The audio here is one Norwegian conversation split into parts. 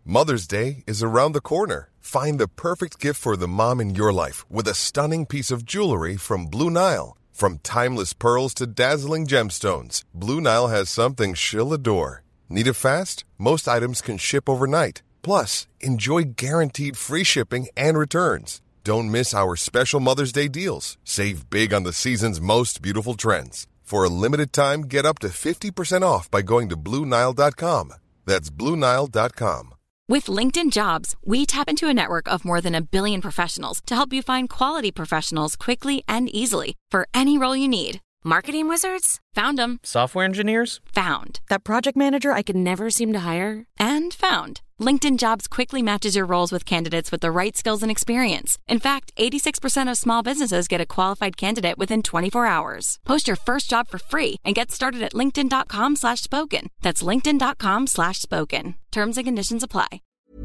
Mother's Day is around the corner. Find the perfect gift for the mom in your life with a stunning piece of jewelry from Blue Nile. From timeless pearls to dazzling gemstones, Blue Nile has something she'll adore. Need it fast? Most items can ship overnight. Plus, enjoy guaranteed free shipping and returns. Don't miss our special Mother's Day deals. Save big on the season's most beautiful trends. For a limited time, get up to 50% off by going to BlueNile.com. That's BlueNile.com. With LinkedIn Jobs, we tap into a network of more than 1 billion professionals to help you find quality professionals quickly and easily for any role you need. Marketing wizards? Found them. Software engineers? Found. That project manager I could never seem to hire? And found. LinkedIn Jobs quickly matches your roles with candidates with the right skills and experience. In fact, 86% of small businesses get a qualified candidate within 24 hours. Post your first job for free and get started at linkedin.com/spoken. That's linkedin.com/spoken. Terms and conditions apply.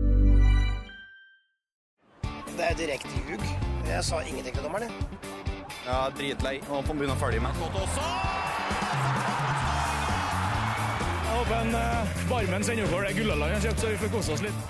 Det direkte ljug. Jeg sa ingenting til dommeren. Ja, dritlei. Nå får begynne å følge med. Godt også! Jeg håper en barmen sender for det Gullaland jeg kjøpt, så vi får kose oss litt.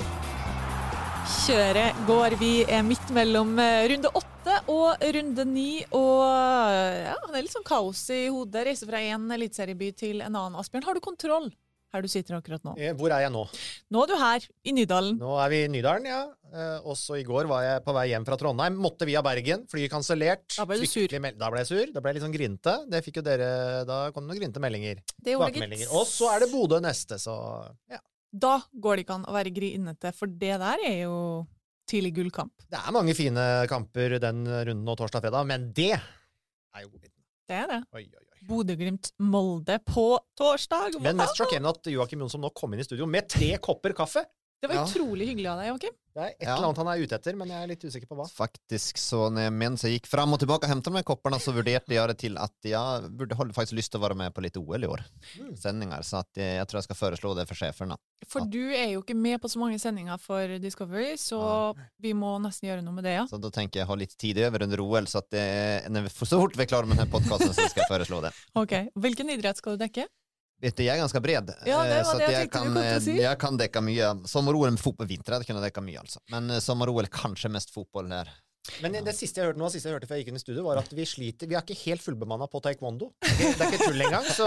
Kjøret går. Vi midt mellom runde 8 og runde 9, og ja, det litt sånn kaos i hodet. Reiser fra en elitserieby til en annen. Asbjørn, har du kontroll her du sitter akkurat nå? Hvor jeg nå? Nå du her, i Nydalen. Nå vi i Nydalen, ja. Også i går var jeg på vei hjem fra Trondheim. Måtte via Bergen, flyet kansellert. Da ble du sur. Da ble jeg sur, da ble jeg litt sånn grinte. Det fikk jo dere, da kom det noen grinte meldinger. Det gjorde gitt. Og så det Bodø neste, så ja. Da går det ikke an å være grinete, for det der jo tidlig gullkamp. Det mange fine kamper den runden nå torsdag-fredag, men det jo godbiten. Det det. Oi. Bodø-Glimt Molde på torsdag. Men mest sjokkerende at Joakim Jonsson nå kom inn i studio med 3 kopper kaffe. Det var utrolig hyggelig av deg, Joakim. Det et eller annet han ute etter, men jeg litt usikker på hva. Faktisk, så mens jeg gikk fram og tilbake og hentet med kopperna, så vurderte jeg det til at jeg burde faktisk lyst til å være med på litt OL i år. Sendinger, så at jeg tror jeg skal foreslå det for sjeferna. For du jo ikke med på så mange sendinger for Discovery, så vi må nesten gjøre noe med det, ja. Så da tenker jeg ha litt tid over under OL, så at når vi så fort vi klarer med denne podcasten, så skal jeg foreslå det. Ok, hvilken idrett skal du dekke? Vet du, jeg ganske bred. Ja, det var så det jeg tenkte du kom til å si. Jeg kan dekke mye. Sommer-OL med fotball vinter, det kunne jeg dekke mye, altså. Men sommer-OL kanskje mest fotball der. Men det siste jeg hørte, noe av det siste jeg hørte før jeg gikk inn i studio, var at vi sliter, vi ikke helt fullbemannet på taekwondo. Det ikke tull engang, så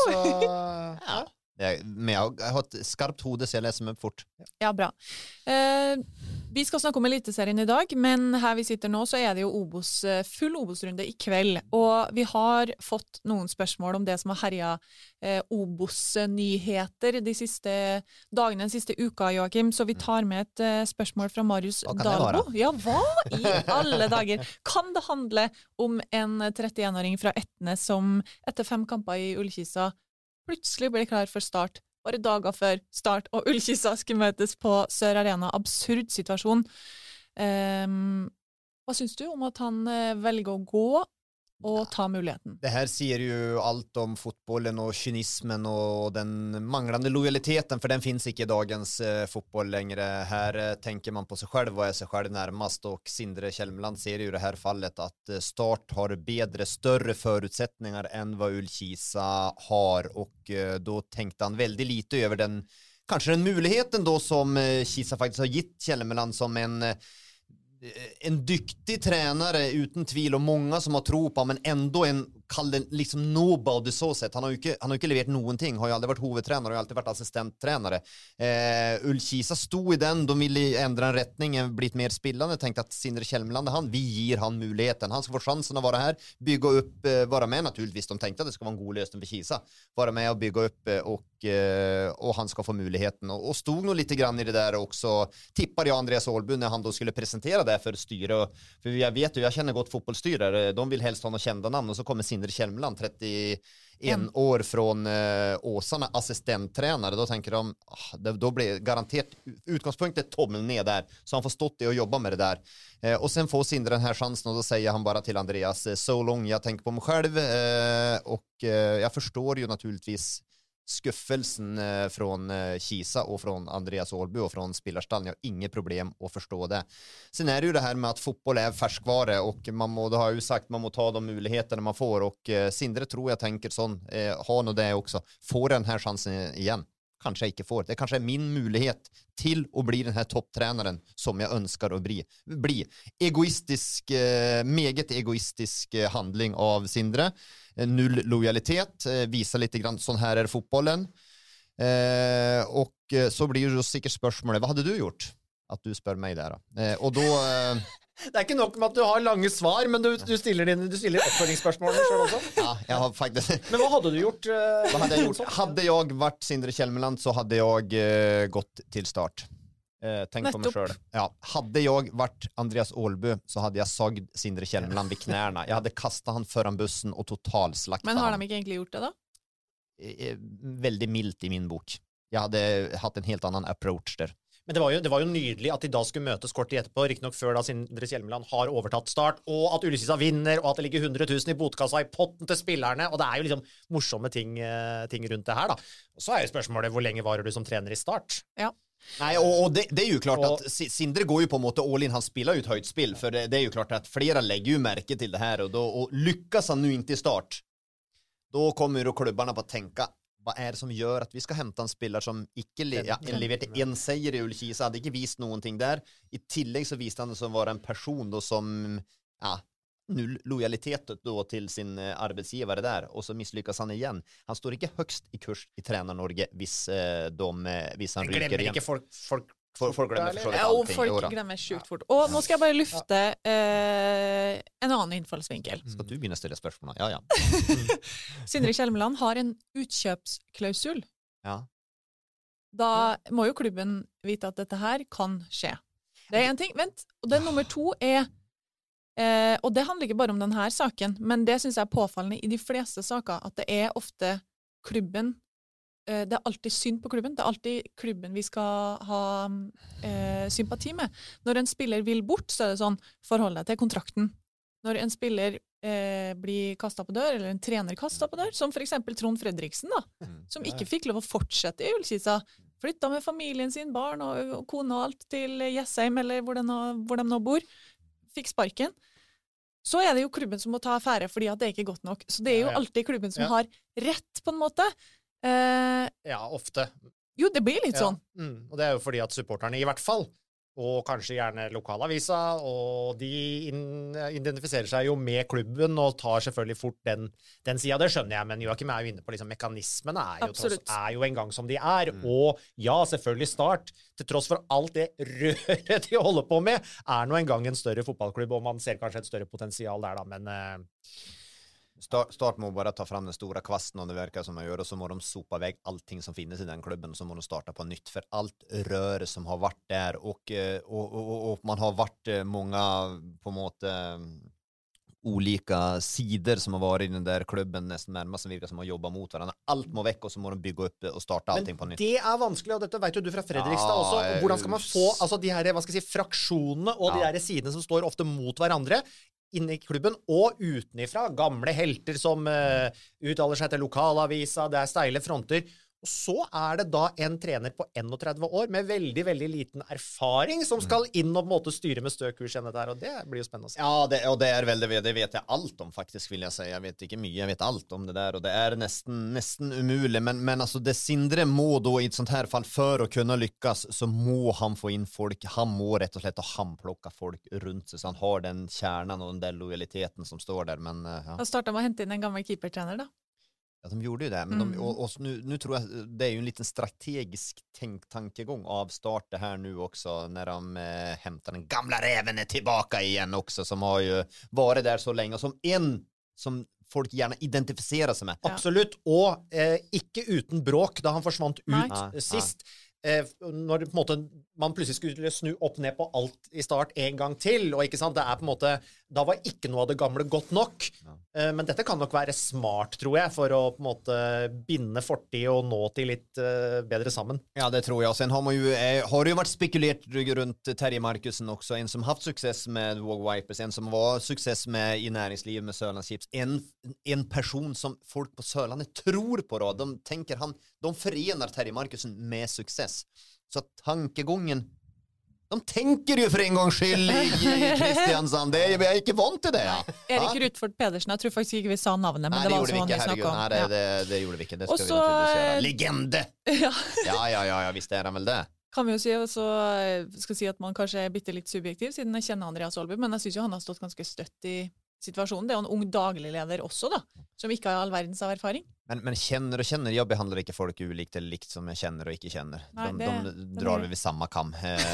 ja. Men jeg har et skarpt hode, så jeg leser meg fort. Ja, bra. Vi skal snakke om eliteserien i dag, men her vi sitter nå, så det jo full Obos-runde i kveld. Og vi har fått noen spørsmål om det som har herjet Obos-nyheter de siste dagene, den siste uka, Joakim. Så vi tar med et spørsmål fra Marius Dalbo. Ja, hva i alle dager? Kan det handle om en 31-åring fra Etne som etter 5 kamper i Ullkisa plutselig ble klar for start, bare dager før start, og Ullkisa skulle møtes på Sør Arena? Absurd situasjon. Hva synes du om at han velger å gå og ta muligheten? Det her sier jo alt om fotbollen og kynismen og den manglende lojaliteten, for den finns ikke i dagens fotboll längre. Her tenker man på seg selv og seg selv nærmest, og Sindre Kjelmeland ser jo i det her fallet at Start har bedre, større förutsättningar enn hva Ullkisa har, og da tenkte han veldig lite over den, kanskje den muligheten då som Kisa faktisk har gitt Kjelmeland som en dyktig tränare uten tvil, og mange som har tro på, men ändå en liksom nobody så sett. Han har jo ikke levert noen ting, har jo aldri vært hovedtrener, har jo alltid vært assistenttränare. Ullkisa stod i den, de ville endre en retning, blitt mer spillende, tenkte at Sindre Kjelmeland, vi gir han muligheten, han skal få chansen å være her, bygge opp, være med naturligvis, de tenkte at det skal være en god løsning for Kisa, være med og bygge opp, og han skal få muligheten, og stod nog lite grann i det der også, tippade jag Andreas Ålbu när han då skulle presentera det för styre, för jag vet ju, jag känner gott fotbollsstyrare, de vill helst ha några kända namn, och så kommer Sindre Kjelmeland, 31 år från Åsarna, assistenttränare, då tänker de, då blir garanterat utgångspunktet tommel ned där, så han får stått i och jobba med det där, och sen får Sindre den här chansen, och då säger han bara till Andreas, so long, jag tänker på mig själv, och jag förstår ju naturligtvis skuffelsen från Kisa och från Andreas Ålbu och från spillerstallen. Jag har inget problem att förstå det. Sen det ju det här med att fotboll är färskvare, och det har jag ju sagt, man må ta de muligheterna man får, och Sindre tror jag tänker sån, har nog det också. Får den här chansen igen. kanskje jeg ikke får. Det kanskje min mulighet til å bli den her topptränaren som jeg ønsker å bli. Egoistisk, meget egoistisk handling av Sindre. Null lojalitet, viser litt grann sånn her fotbollen. Og så blir det jo sikkert spørsmålet, hva hadde du gjort? At du spør meg der. Og da... Det ikke nok med at du har lange svar, men du stiller oppfølgingsspørsmålene selv også. Ja, jeg har faktisk... Men hva hadde du gjort? Hva hadde jeg gjort? Hadde jeg vært Sindre Kjelmeland, så hadde jeg gått til start. Tenk på meg selv. Ja, hadde jeg vært Andreas Ålbø, så hadde jeg sagd Sindre Kjelmeland ved knærne. Jeg hadde kastet han foran bussen og totalslaktet han. Men har de ikke egentlig gjort det da? Veldig mildt i min bok. Jeg hadde hatt en helt annen approach der. Men det var jo nydelig at de da skulle møtes kort tid etterpå, riktig nok før da Sindre Kjelmeland har overtatt start, og at Ullkisa vinner, og at det ligger 100 000 i botkassa i potten til spillerne, og det er jo liksom morsomme ting rundt det her da. Og så er jo spørsmålet, hvor lenge varer du som trener i start? Ja. Nei, og det er jo klart at Sindre går jo på en måte all in, han spiller ut høyt spill, for det er jo klart at flere legger jo merke til det her, og lykkes han nu ikke i start, da kommer jo klubbarna på å tenke, hva er det som gjør at vi skal hente en spiller som ikke leverte en seier i Ullkisa, hadde ikke vist noen ting der. I tillegg så viste han det som var en person då som, null lojalitet då til sin arbeidsgivare der, og så misslyckas han igjen. Han står ikke høgst i kurs i Trener-Norge hvis han ryker igjen. Glemmer ikke folk Folk glemmer for så vidt Ja, og allting. folk glemmer sjukt fort. Og nå skal jeg bare lufte en annen innfallsvinkel. Skal du begynne å stille spørsmål? Ja. Sindre Kjelmeland har en utkjøpsklausul. Ja. Da må jo klubben vite at dette her kan skje. Det er en ting. Vent, og det nummer 2 er og det handler ikke bare om denne saken, men det synes jeg er påfallende i de fleste saker, at det er ofte klubben det er alltid synd på klubben. Det er alltid klubben vi skal ha sympati med. Når en spiller vil bort, så er det sånn, forhold deg til kontrakten. Når en spiller blir kastet på dør, eller en trener kastet på dør, som for eksempel Trond Fredriksen, da, som ikke fikk lov å fortsette i Ullkisa, flyttet med familien sin, barn og kone og alt til Jessheim, eller hvor de nå bor, fikk sparken. Så er det jo klubben som må ta affære, fordi at det er ikke godt nok. Så det er jo alltid klubben som har rett, på en måte. Ja, ofte. Jo, det blir litt sånn. Og det er jo fordi at supporterne i hvert fall, og kanskje gjerne lokalavisa, og de identifiserer seg jo med klubben og tar selvfølgelig fort den siden, det skjønner jeg, men Joakim er jo inne på liksom, mekanismene er jo en gang som de er, og ja, selvfølgelig Start, til tross for alt det røret de holder på med, er nå en gang en større fotballklubb, og man ser kanskje et større potensial der da, men... Start må bare ta fram den store kvasten, og det virker som de gjør, og så må de sopa vekk allting som finnes i den klubben, så må de starte på nytt, for alt røret som har vært der, og man har vært mange på en måte olika sider som har vært i den der klubben, nesten nærmest som virker som å jobbe mot hverandre. Alt må vekk, og så må de bygge opp og starte allting på nytt. Men det er vanskelig, og dette vet jo du fra Fredrikstad også, og hvordan skal man få altså, de her, hva skal jeg si, fraksjonene og de her sidene som står ofte mot hverandre, inne i klubben og utenifra, gamle helter som uttaler seg til lokalavisa, det er steile fronter, og så er det da en trener på 31 år med veldig, veldig liten erfaring som skal inn og på en måte styre med stø kurs enn dette her, og det blir jo spennende å se. Ja, det er veldig, det vet jeg alt om faktisk, vil jeg si. Jeg vet ikke mye, jeg vet alt om det der, og det er nesten umulig, men altså det Sindre må da i et sånt her fall, for å kunne lykkes, så må han få inn folk, han må rett og slett handplokke folk rundt seg, så han har den kjernen og den der lojaliteten som står der, men ja. Da startet med å hente inn en gammel keepertrener da. Ja, de gjorde ju det, men nu tror jag det är ju en liten strategisk tankegång av Start det här nu också, när de hämtar den gamla räven tillbaka igen också, som har ju varit där så länge, som en som folk gärna identifiserer seg med. Absolutt, og ikke uten bråk da han forsvant ut sist. Når på en måte man plutselig skulle snu opp ned på alt i Start en gang til, og ikke sant, det er på en måte, da var ikke noe av det gamle godt nok, men dette kan nok være smart, tror jeg, for å på en måte binde fortid og nå til litt bedre sammen. Ja, det tror jeg, og sen har man ju, har det ju varit spekulerat rundt Terje Markusen också, en som haft success med Wog Wipers, en som var success med i näringslivet med Sørlandschips, en person som folk på Sørlandet tror på då, de tänker de förenar Terje Markusen med success. Så tankegången De tänker ju för en gångs skyld i Kristiansand. Jag är inte vant till det. Ja. Erik Rutford Pedersen, jeg tror faktisk ikke vi sa navnet, men Nej, det det var gjorde vi som inte, vi snakket herregud. om. Nej, det gjorde vi inte. Det ska Och vi så, naturligtvis göra. Legende! Ja. Ja, visst är han väl det. Kan vi jo si, og så skal si at man kanskje er bitte litt subjektiv, siden jeg kjenner Andreas Aalby, men jeg synes jo han har stått ganske støtt i situasjonen. Det er jo en ung dagligleder også da, som ikke har all verdens av erfaring. Men känner, jag behandlar inte folk ulikt eller likt som jag känner och inte känner. Nej, de drar vi vid samma kam.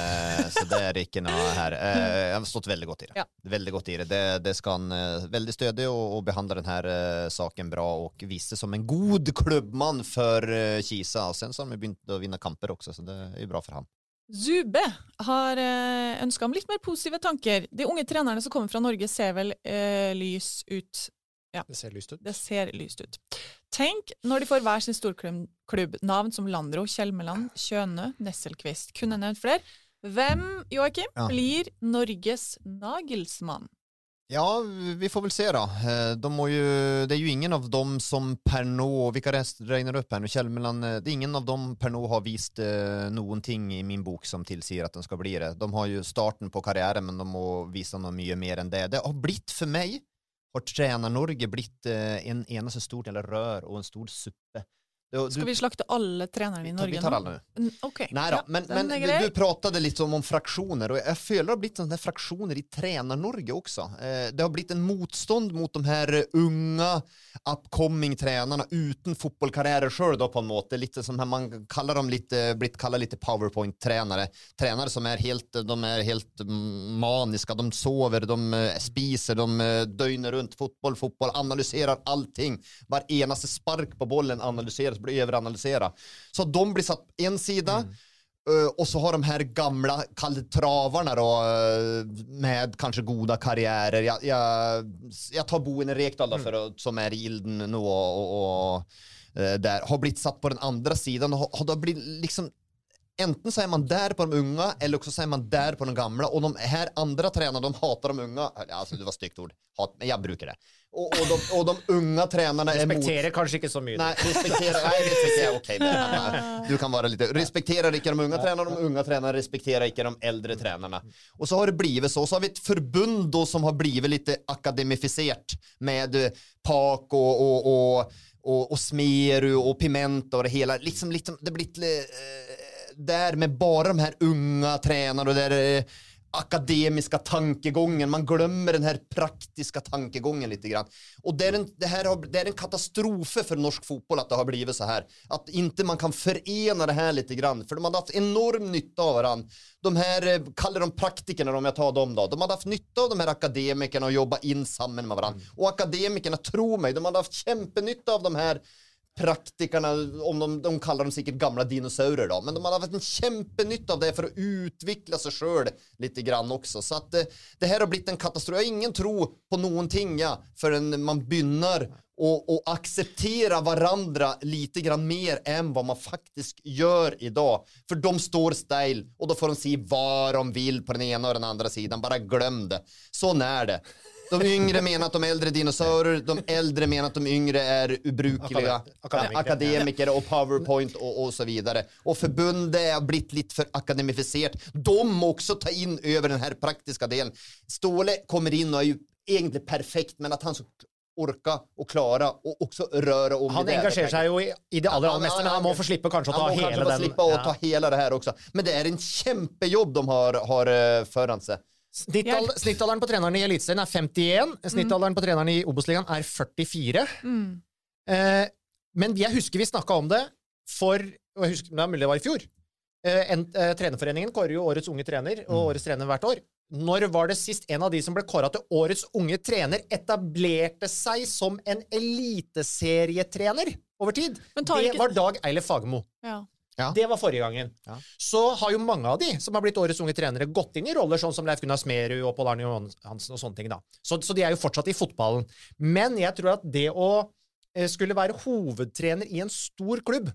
Så det är inte något här. Jag har stått väldigt gott i det. Ja. Väldigt gott i det. Det ska han väldigt stödja och behandla den här saken bra och visa som en god klubbman för Kisa. Och sen så har de begynt att vinna kamper också, så det är ju bra för han. Zube har ønsket om litt mer positive tanker. De unge trenerne som kommer fra Norge ser vel lys ut. Ja. Det ser lyst ut. Det ser lyst ut. Tenk når de får hver sin storklubb, navn som Landro, Kjelmeland, Kjøne, Nesselqvist. Kunne nevnt flere. Hvem, Joakim, blir Norges Nagelsmann? Ja, vi får väl se då. Det är ju ingen av dem som Pernod, vilka regnar upp här nu, Kjellmeland, det är ingen av dem Pernod har visst någonting i min bok som tillser att den ska bli det. De har ju starten på karriären, men de må visa något mycket mer än det. Det har blivit för mig, har tränar Norge blivit en enaste stor del rör och en stor suppe. Skal vi slakte alle trenerne i Norge vi tar alla nu. Okay. Nej då, men du pratade lite om fraktioner och jag följer det har blivit sådana fraktioner i tränar-Norge också. Det har blivit en motstånd mot de här unga upcoming-tränarna utan fotbollkarriärer själv då på en måte. Lite som här man kallar dem blivit kallade lite PowerPoint-tränare. Tränare som de är helt maniska, de sover, de spiser, de dögnar runt fotboll, analyserar allting. Var enaste spark på bollen analyseras, blir överanalysera. Så de blir satt på en sida och så har de här gamla travarna då med kanske goda karriärer. Jag tar Boen Rekdal då som är i Ilden nu och där har blivit satt på den andra sidan och har då blivit liksom enten så är man där på de unga eller också så är man där på de gamla och de här andra tränarna de hatar de unga, alltså det var styggt ord, men jag brukar det. Och de unga tränarna respekterar kanske inte så mycket. Nej, respekterar okej. Du kan vara lite respekterar inte de unga tränarna respekterar inte de äldre tränarna. Och så har det blivit så har vi ett förbund då som har blivit lite akademificerat med PAK och Smeru och Pimenta och det hela liksom det blir där med bara de här unga tränarna och där akademiska tankegången. Man glömmer den här praktiska tankegången lite grann. Och det är en katastrof för norsk fotboll att det har blivit så här. Att inte man kan förena det här lite grann. För de har haft enorm nytta av varandra. De här, kallar de praktikerna om jag tar dem då. De har haft nytta av de här akademikerna och jobba in samman med varandra. Och akademikerna, tro mig, de har haft kämpenytta av de här praktikerna, om de kallar dem säkert gamla dinosaurer då, men de har haft en kämpenytta av det för att utveckla sig själv lite grann också, så att det här har blivit en katastrof. Jag har ingen tro på någonting förrän man börjar och acceptera varandra lite grann mer än vad man faktiskt gör idag, för de står still och då får de se vad de vill på den ena och den andra sidan, bara glöm det, så är det. De yngre menar att de äldre är dinosaurer, de äldre menar att de yngre är ubrukliga akademiker och PowerPoint och så vidare. Och förbundet har blivit lite för akademificerat. De också ta in över den här praktiska delen. Ståle kommer in och är ju egentligen perfekt, men att han så orka och klara och också röra om han engagerar sig ju i det allra mesta, men han må få slippa kanske att ta hela den. Slippa och ta hela det här också. Men det är en kämpejobb de har föran sig. Snittalderen på treneren i Eliteserien er 51. Snittalderen på treneren i Obos-ligaen er 44. Men jeg husker vi snakket om det og jeg husker, det er mulig det var i fjor. Trenerforeningen kårer jo årets unge trener og årets trener hvert år. Når var det sist en av de som ble kåret til årets unge trener etablerte seg som en eliteserietrener over tid? Det var Dag Eilef Fagermo. Ja. Det var forrige gangen. Ja. Så har jo mange av de som har blitt årets unge trenere gått inn i roller sånn som Leif Gunnar Smeru og Pål Arne Johansen og sånne ting da. Så de er jo fortsatt i fotballen. Men jeg tror at det å skulle være hovedtrener i en stor klubb,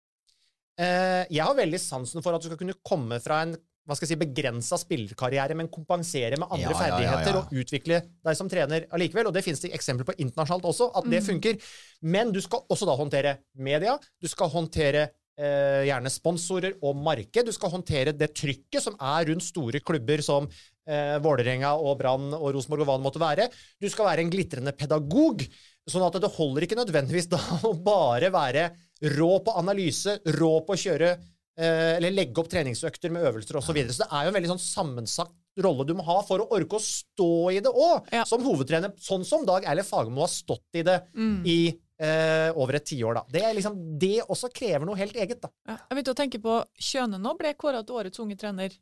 jeg har veldig sansen for at du skal kunne komme fra en begrenset spillerkarriere, men kompensere med andre ferdigheter og utvikle deg som trener allikevel, og det finnes det eksempler på internasjonalt også, at det funker. Men du skal også da håndtere media, du skal håndtere gjerne sponsorer og marked. Du skal håndtere det trykket som rundt store klubber som Vålerenga og Brann og Rosenborg og hva det måtte være. Du skal være en glitrende pedagog, sånn at det holder ikke nødvendigvis da å bare være rå på analyse, rå på å kjøre eller legge opp treningsøkter med øvelser og så videre. Så det jo en veldig sånn sammensatt rolle du må ha for å orke å stå i det også, som hovedtrener, sånn som Dag Eilif Fagermo har stått i det i over et 10 år da. Det liksom, det også krever noe helt eget da. Ja, jeg vet å tenke på Kjøne nå ble kåret til årets unge trener.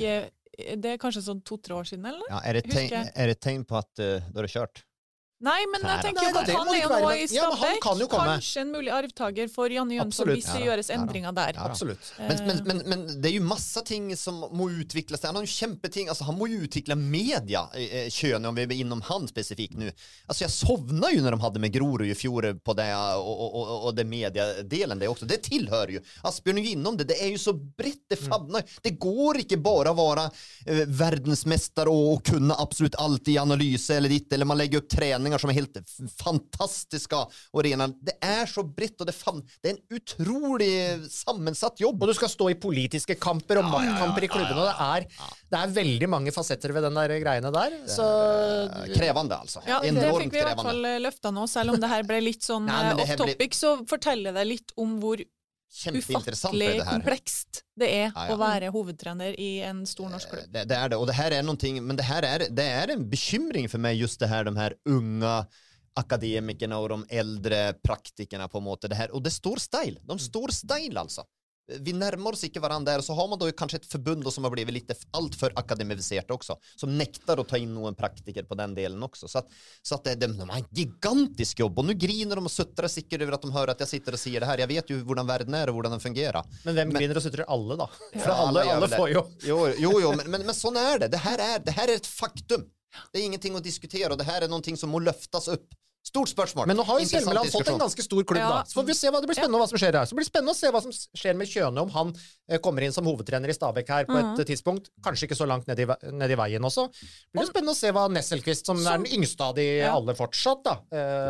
Det kanskje sånn 2-3 år siden, eller? Ja, det tegn på at da det kjørt? Nei, men jeg tenker jo at han jo nå i Stabæk, kanskje en mulig arvtager for Janne Jønsson hvis det gjøres endringer der. Absolutt. Men det jo masse ting som må utvikles. Han har jo kjempeting, altså han må jo utvikle media, Kjøne, om vi innom han spesifikt nu. Altså jeg sovna jo når de hadde med Grorud i fjor på det, og det mediedelen det også. Det tillhör ju. Asbjørn jo innom det. Det jo så brett, det favnar. Det går ikke bare å være verdensmester og kunne absolutt alt i analyse eller ditt, eller man legger opp trening som helt fantastiska och rena. Det så brett och det en utrolig sammensatt jobb. Og du skal stå i politiske kamper og maktkamper i klubben, og det veldig mange fasetter ved den der greiene der. Så krevende altså. Ja, det fikk vi i hvert fall løfta nå, selv om det her ble litt sånn off-topic, så forteller det litt om hvor ufattelig komplekst det å være hovedtrener i en stor norsk klubb. Det det, og det her någonting, men det här det en bekymring för mig, just det här, de här unga akademikerna och de äldre praktikerna på en måte, det här, och det står style, de står style alltså. Vi närmar oss ikke varandra där, så har man då kanske ett förbund som har blivit lite allt för akademiserat också, som nektar att ta in någon praktiker på den delen också, så att de har en gigantisk jobb, och nu griner de och suttrar sikkert över att de hör att jag sitter och säger det här. Jag vet ju hur den världen och hur den fungerar. Men vem griner och suttrar? Alla då? För alla får ju. Jo, men sån det. Det här är ett faktum. Det är ingenting att diskutera, och det här är någonting som må løftas upp. Stort spørsmål. Men nå har jo Selmeland fått en ganske stor klubb da. Så får vi se hva det blir spennende hva som skjer her. Så blir det spennende å se hva som skjer med Kjøne, om han kommer inn som hovedtrener i Stabæk her på et tidspunkt. Kanskje ikke så langt ned i veien også. Det blir spennende å se hva Nesselqvist, som den yngste av de alle fortsatt da,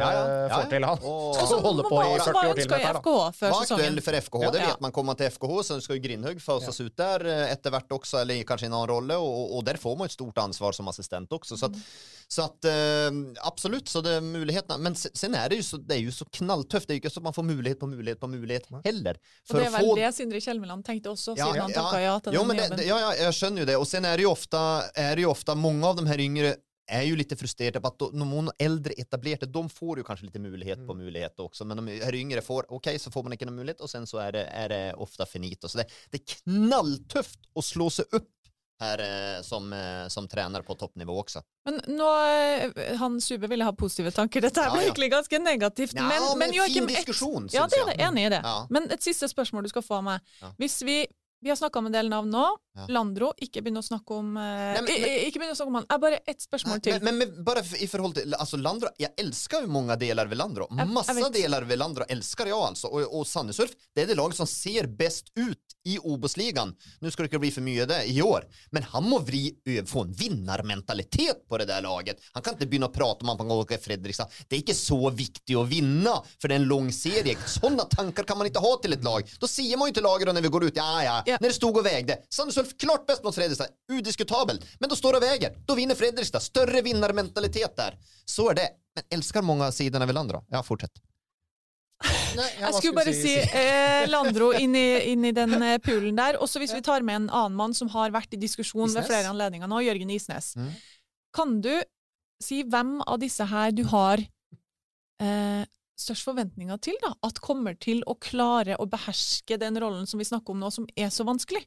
får til han. Så holde på i 40 år til med her da. Hva aktuell for FKH? Det vet man kommer til FKH, så skal jo Grindhøg fasas ut der etter hvert også, eller kanskje i en annen rolle, og der får man et stort ansvar som assistent også. Så att absolut, så det muligheterna, men sen det ju så knalltøft, det ju inte så att man får mulighet heller. För och det väl det Sindre Kjellmeland tänkte också, siden han tackade ja till den jobben. Jag skönner ju det, och sen är det ju ofta många av de här yngre ju lite frustrerade på att de äldre etablerade, de får ju kanske lite mulighet på mulighet också, men de här yngre får så får man inte någon mulighet, och sen så är det ofta finito, så det knalltøft att slå sig upp här som tränare på toppnivå också. Men nå, han Sube ville ha positive tanker. Dette ble egentlig ganske negativt. Men fin diskusjon, ja, det det, enig i det. Ja. Men et siste spørsmål du skal få av meg. Hvis vi har snakket om en del navn nå. Landro, ikke begynne å snakke om ikke begynne å snakke om han. Bare ett spørsmål til. Men bare i forhold til alltså Landro, jag älskar ju många delar ved Landro. Massa delar ved Landro älskar jag alltså, och Sandnes Ulf, det det lag som ser bäst ut i Obosligan. Nu ska det inte bli för mycket det i år, men han må få en vinnarmentalitet på det där laget. Han kan inte börja prata om att man kan åka i Fredrikstad. Det är inte så viktigt att vinna, för det är en lång serie. Sådana tankar kan man inte ha till ett lag. Då ser man ju inte laget när vi går ut. När det stod och vägde. Sandnes Ulf klart bäst mot Fredrikstad, udiskutabel. Men då står det och väger. Då vinner Fredrikstad. Större vinnarmentalitet där. Så är det. Men älskar många sidorna vid Landro. Ja, fortsätt. Jeg skulle bare si Landro inn i den poolen der. Også hvis vi tar med en annen mann som har vært i diskusjon ved flere anledninger nå, Jørgen Isnes. Kan du si hvem av disse her du har størst forventninger til da? At kommer til å klare å beherske den rollen som vi snakker om nå, som så vanskelig?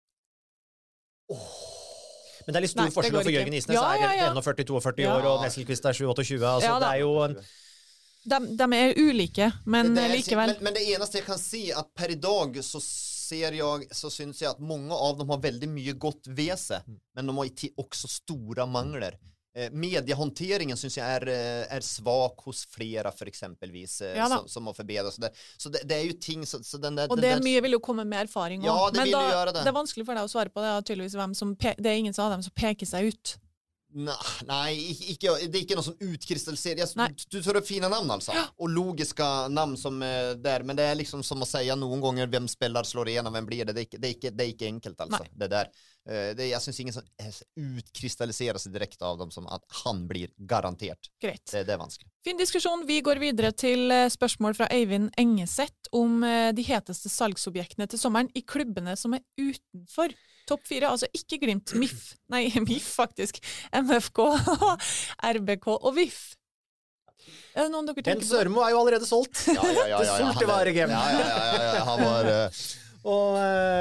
Men det litt stor forskjell for Jørgen Isnes. 41-42 år, og Nesselqvist 27-28. Altså, det jo en... De ulike, men likevel. Men det eneste jeg kan si, at per idag så syns jeg at mange av dem har veldig mye godt ved seg, men de har også store mangler. Mediehåndteringen syns jeg svag hos flere, for eksempelvis, som må forbedres. Så det jo ting og det mye vil jo komme med erfaring også. Ja, det vil jo gjøre det. Det vanskelig for deg å svare på det, tydeligvis det ingen av dem som peker seg ut. Nei, ikke, det er ikke noe som utkristalliserer. Du tar opp fine navn altså, og logiske navn som der, men det er liksom som å si noen ganger hvem spiller slår igjennom, hvem blir det. Det er ikke enkelt altså, det der. Jeg synes ingen som utkrystalliserer seg direkte av dem som at han blir garantert. Greit. Det er vanskelig. Fin diskusjon. Vi går videre til spørsmål fra Eivind Engeseth om de heteste salgsobjektene til sommeren i klubbene som er utenfor topp 4, altså ikke Glimt, MIF faktisk, MFK, RBK og VIF. Er det noen dere tenker på? Ben Sørmo er jo allerede solgt. Ja. Det solte varegem. Ja, han var... Og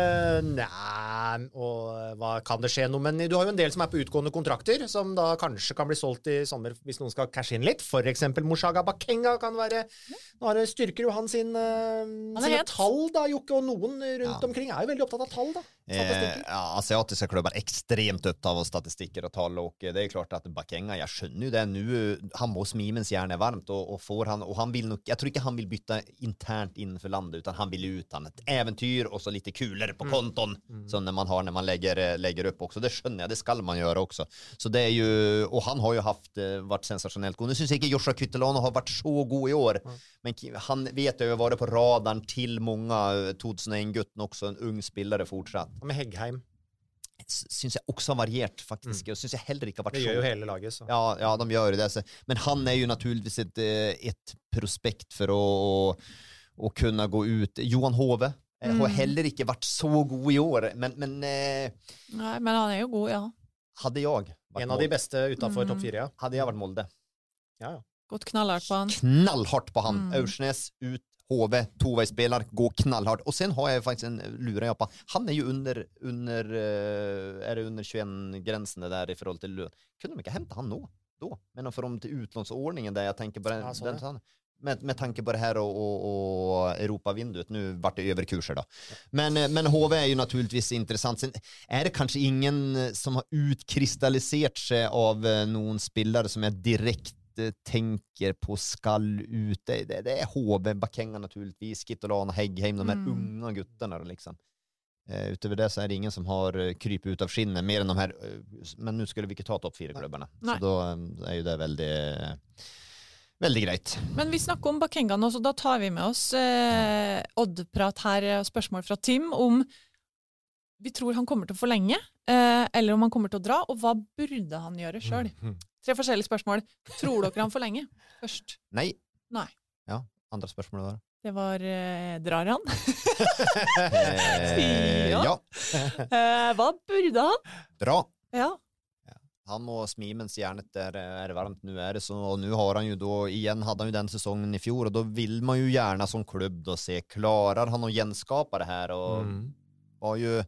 hva kan det skje noe? Men du har jo en del som er på utgående kontrakter, som da kanskje kan bli solgt i sommer hvis noen skal cashe inn litt. For eksempel Morshaga Bakenga kan være... Nå styrker jo han sine tall da, Jokke, og noen rundt omkring er jo veldig opptatt av tall da. Asiatiska klubbar extremt upptatt av statistikker og tall, og det er klart at Bakenga, jeg skjønner jo det nu, han må smimens hjärna varmt, og får han, og han vil nok, jeg tror ikke han vil bytte internt innenfor landet, utan han vil ut han et eventyr, og så lite kulere på konton, som när man lägger upp också. Det skjønner jeg, det skal man gjøre også. Så det er jo, og han har jo vært sensasjonelt god. Nu synes jeg ikke Joshua Kyttelano har vært så god i år, men han vet jo vært på radaren til mange 2001-gutten også, en ung spillere fortsatt. Med Heggheim. Synes jeg også har variert faktisk, og synes jeg heller ikke har vært så. Det gjør jo hele laget, så. Ja, de gjør det. Men han er jo naturligvis et prospekt for å kunne gå ut. Johan Hove har heller ikke vært så god i år, men Nei, men han er jo god, ja. Hadde jeg vært en av de beste utenfor topp 4, ja. Hadde jeg vært Molde. Ja. Gått knallhardt på han. Knallhardt på han. Aursnes, ut, HV, tovejsspelare, gå knallhardt. Og sen har jeg faktisk lurer jeg på. Han er jo under 21-grensen der i forhold til løn. Kunne de ikke hente han nå? Men for om til utlånsordningen der jeg tenker på den med tanke på det här och Europavinduet, nu vart det överkurser då. Men HV är ju naturligtvis intressant. Sen är det kanske ingen som har utkristalliserat sig av någon spelare som jag direkt tänker på skall ut. Det är HV, Bakenga naturligtvis, Kitolano, Heggheim, de här unga guttarna liksom. Utöver det så är det ingen som har kryp ut av skinnet mer än de här, men nu skulle vi inte ta topp 4-klubbarna. Så då är ju det veldig greit. Men vi snakker om Bakenga nå, så da tar vi med oss Odd-prat her, spørsmål fra Tim om vi tror han kommer til å forlenge, eller om han kommer til å dra, og hva burde han gjøre selv? 3 forskjellige spørsmål. Tror dere han forlenger først? Nei. Ja, andre spørsmål var det. Det var, drar han? Ja. Hva burde han? Bra. Ja. Han må smimens hjärnet där är det varmt, nu är det så, och nu har han ju då, igen hade han ju den säsongen i fjol, och då vill man ju gärna som klubb då se, klarar han att genskapa det här, och var ju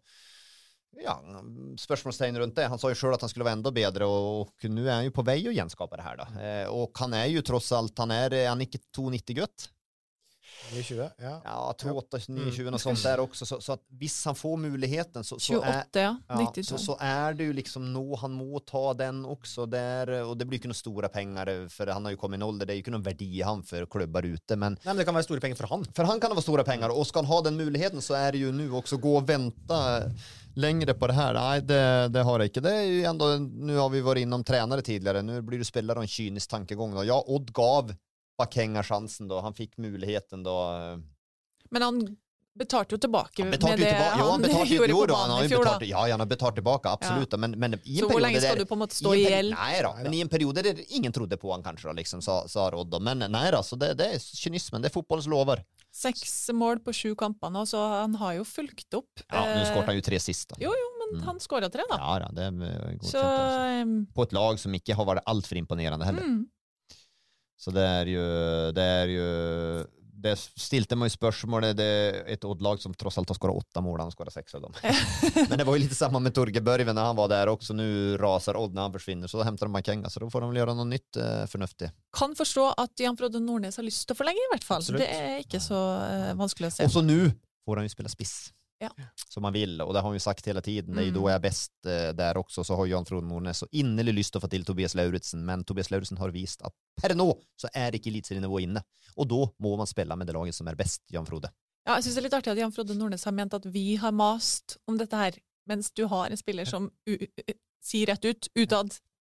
spørsmålstegn rundt det. Han sa ju själv att han skulle vara ändå bättre, och nu är han ju på väg att genskapa det här då. Och han är ju trots allt, han är inte 2,90 gött. 29, ja. Ja, 28, 29 och sånt där också. Så att visst han får muligheten så 28, ja. 92. Så är det ju liksom nå, han må ta den också där, och det blir ju några stora pengar, för han har ju kommit i en ålder, det är ju inte någon värdi han för klubbar ute, men nej, men det kan vara stora pengar för han. För han kan det vara stora pengar, och ska han ha den möjligheten så är det ju nu också gå och vänta längre på det här. Nej, det har det inte. Det är ju ändå, nu har vi varit inom tränare tidigare, nu blir det spelare och en kynisk tankegång då. Ja, Odd gav Bakenga chansen då, han fick möjligheten då. Men han betalte jo tilbake med det han gjorde på mannen i fjor da. Ja, han har betalt tilbake, absolutt. Men i en så hvor lenge skal du på en måte stå i gjeld? Nei da, men i en periode der ingen trodde på han kanskje, liksom, sa Rodda. Men nei da, så det er kynismen, det er fotbollens lover. 6 mål på 7 kamper nå, så han har jo fulgt opp. Ja, nå skåret han jo 3 sist da. Jo, men han skåret 3 da. Ja, det er godkjent. På et lag som ikke har vært alt for imponerende heller. Så det er jo det stilte man ju spørsmålet, det är ett Odd-lag som trots allt har skårat 8 mål, han har skårat 6 av dem. Men det var ju lite samma med Torge Børven när han var där också, nu rasar Odd när han försvinner, så då hämtar de Bakenga, så då får de väl göra något nytt förnuftigt. Kan förstå att Jan Frode Nordnes har lyst til å forlenge i hvert fall. Absolutt. Det är inte så vanskelig å se. Och så nu får han ju spela spiss. Ja. Som man vill, och det har han ju sagt hela tiden, det är ju då jag är bäst där också, så har Jan Frode Nordnes så innerlig lyst att få till Tobias Lauritsen, men Tobias Lauritsen har visst att per nå så är det inte elitserien-nivå inne, och då må man spela med det laget som är bäst, Jan Frode. Ja, jag synes det är lite artigt att Jan Frode Nordnes har ment att vi har mast om dette her, mens du har en spiller som sier rett utad,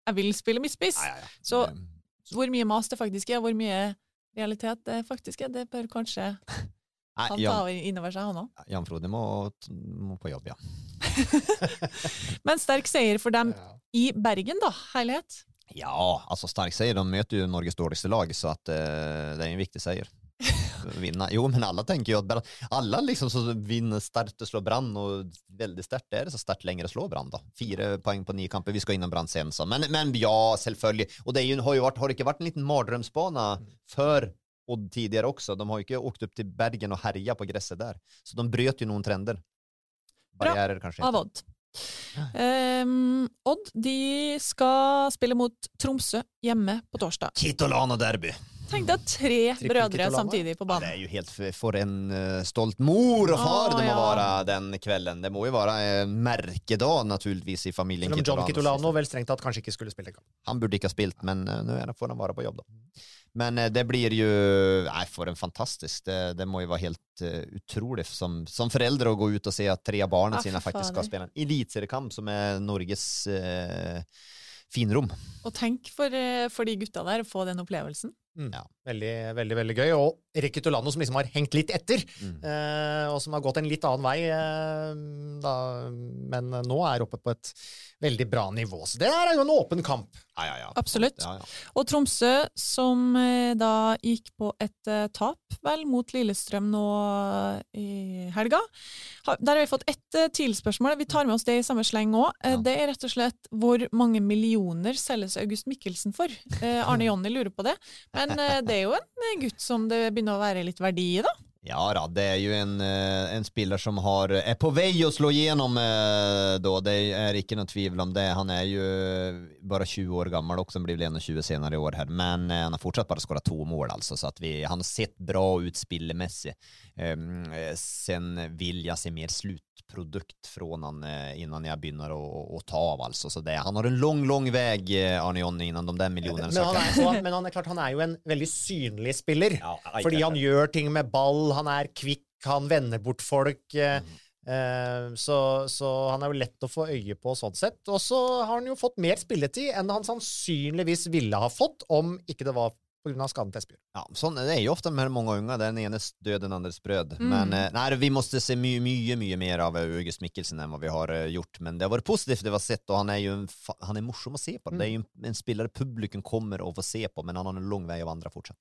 jeg vil spille midtspiss. Så hvor mye mas det faktisk er, hvor mye realitet det faktisk er, det bør kanskje han ta innover seg han også. Jan Frode må på jobb, ja. Men sterk seier for dem i Bergen da, herlighet. Ja, alltså stark seier, de möter ju Norges dårligste lag så att det är en viktig seier. Vinna. Jo, men alla tänker ju att alla liksom så vinner start och slår Brann och väldigt start är det så start längre att slå Brann då. 4 poäng på 9 kamper, vi ska innan Brann sen så. Men ja, selvfølgelig. Och det är ju, har det inte varit en liten mardrömsbana för Odd tidigare också. De har ju inte åkt upp till Bergen och härja på gräset där. Så de bröt ju någon trender. Barriärer kanske. Av Odd. Odd, de skal spille mot Tromsø hjemme på torsdag. Kitolano derby. Tenk deg 3 brødre samtidig på banen. Ja, det är ju helt för en stolt mor och far det må vara den kvällen. Det må ju vara en märkedag naturligtvis i familjen Kitolano. John Kitolano vel strengt at kanskje ikke skulle spille. Han burde ikke ha spilt, men nu får han vara på jobb då. Men det blir ju för en fantastisk det må ju vara helt otroligt som förälder att gå ut och se att 3 barnen sina faktiskt ska spela en elitseriekamp som är Norges finrom. Og tenk for de gutta der å få den opplevelsen. Ja, veldig, veldig, veldig gøy. Og Erik Kitolano som liksom har hengt litt etter, og som har gått en litt annen vei, men nå er oppe på et veldig bra nivå. Så det er jo en åpen kamp. Ja. Absolutt. Ja. Og Tromsø, som da gikk på et tap, vel, mot Lillestrøm nå i helga. Der har vi fått et tilspørsmål. Vi tar med oss det i samme sleng også. Det er rett og slett hvor mange millioner selges August Mikkelsen for. Arne Jonny lurer på det. Men det er jo en gutt som det begynner å være litt verdi i da. Ja, det är ju en spelare som är på väg att slå igenom då. Det är inte något tvivel om det. Han är ju bara 20 år gammal också, blir väl 21 senare i år här. Men han har fortsatt bara skårat 2 mål alltså, så att han har sett bra ut spillemässigt. Sen vill jag se mer slutprodukt från han innan jag börjar att ta av alltså. Så han har en lång väg, Arne Jonny, innan de där miljonerna. Men han är klart, han är ju en väldigt synlig spiller. Fordi han gör ting med ball, han är kvick, han vänder bort folk. Så han är ju lätt att få öje på sånt sätt. Och så har han ju fått mer spilletid än han sannsynligvis ville ha fått om inte det var på grund av skadan till Esbjørn. Ja, sånn, det är ju ofta med många unga, den enes död, den andres bröd. Men nej, vi måste se mycket mer av August Mikkelsen än vad vi har gjort. Men det har varit positivt det var sett, och han är morsom att se på. Det är ju en spelare publiken kommer att få se på, men han har en lång väg att vandra fortsatt.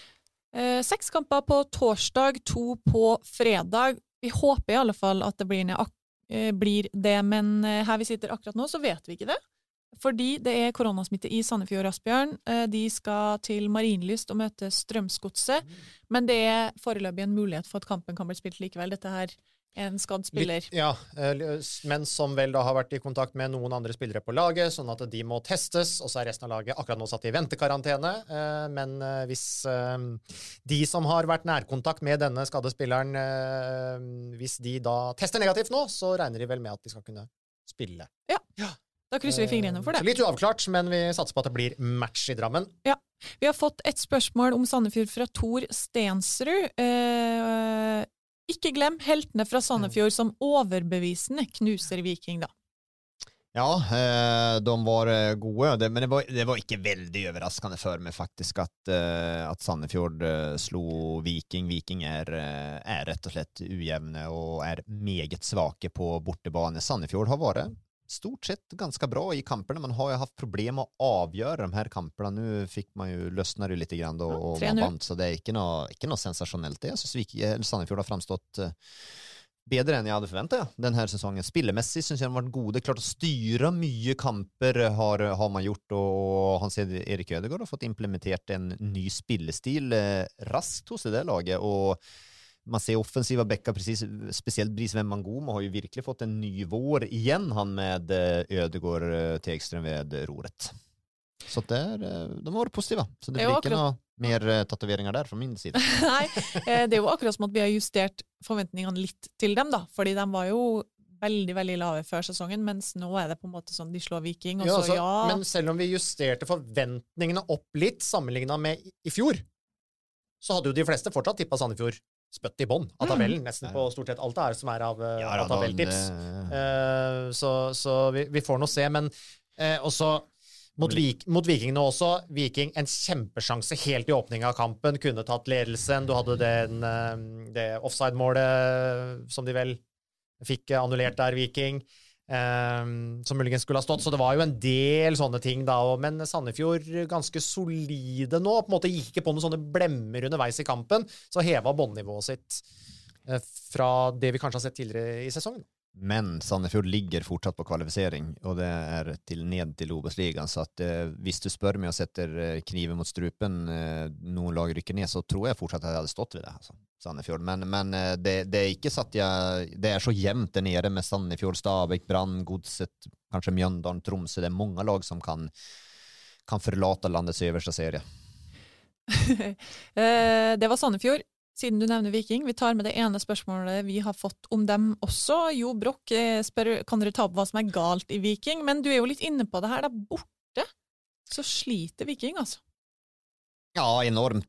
6 kamper på torsdag, 2 på fredag. Vi håper i alle fall at det blir det, men her vi sitter akkurat nå så vet vi ikke det. Fordi det er koronasmitte i Sandefjord og Asbjørn. De skal til Marienlyst og møte Strømsgodset, men det er foreløpig en mulighet for at kampen kan bli spilt likevel. Dette her er en skadd spiller. Ja, men som vel da har vært i kontakt med noen andre spillere på laget, sånn at de må testes, og så er resten av laget akkurat nå satt i ventekarantene. Men hvis de som har vært nærkontakt med denne skadde spilleren, hvis de da tester negativt nå, så regner de vel med at de skal kunne spille. Ja. Da krysser vi fingrene for det. Så litt uavklart, men vi satser på at det blir match i Drammen. Ja. Vi har fått et spørsmål om Sandefjord fra Tor Stensrud. Ikke glem heltene fra Sandefjord som overbevisende knuser Viking da. Ja, de var gode, men det var ikke veldig överraskande för mig faktiskt att Sandefjord slog Viking. Viking är rätt och slett ujävne och är meget svake på bortebane. Sandefjord har varit stort sett ganska bra i kamperna. Man har ju haft problem att avgöra de här kamperna. Nu fick man ju lösna det lite grann då och man vann, så det är inte något sensationellt. Det så Sandefjord har framstått bedre enn jeg hadde forventet den her sesongen. Spillemessig synes jeg de har vært gode, klart å styre mye kamper har man gjort, og han ser Erik Ødegaard har fått implementert en ny spillestil raskt hos det laget, og man ser offensiva bäckar precis, speciellt Bris Wembangomo har ju verkligen fått en ny vår igen, han med Ødegaard Tegström ved roret. Så de har varit positiva. Så det blir ikke noe mer tatoveringer der fra min side. Nei, det er jo akkurat som at vi har justert forventningene litt til dem da, fordi de var jo veldig, veldig lave før sesongen, mens nå er det på en måte sånn de slår Viking, og jo, så Men selv om vi justerte forventningene opp litt sammenlignet med i fjor, så hadde jo de fleste fortsatt tippet Sandefjord spøtt i bånd av tabellen, nesten på stort sett alt det her som er av tabelltips. Så vi får nå se, men også Mot Vikingene også. Viking en kjempesjanse helt i åpningen av kampen. Kunne tatt ledelsen. Du hadde det offside-målet som de vel fikk annullert der, Viking. Som muligens skulle ha stått. Så det var jo en del sånne ting da. Men Sandefjord ganske solide nå. På en måte gikk ikke på noen sånne blemmer underveis i kampen. Så heva båndnivået sitt fra det vi kanskje har sett tidligere i sesongen. Men Sandefjord ligger fortsatt på kvalifisering, og det ned til Obos-ligaen, så at hvis du spør meg og setter kniven mot strupen, noen lag rykker ned, så tror jeg fortsatt at jeg hadde stått ved det, altså, Sandefjord. Men det ikke så at det så jevnt der nede med Sandefjord, Stabæk, Brann, Godset, kanskje Mjøndalen, Tromsø. Det mange lag som kan forlate landets øverste serie. Det var Sandefjord. Siden du nevner Viking, vi tar med det ene spørsmålet vi har fått om dem også. Jo Brock spør, kan dere ta opp hva som galt i Viking? Men du jo litt inne på det her, da borte, så sliter Viking, altså. Ja, enormt.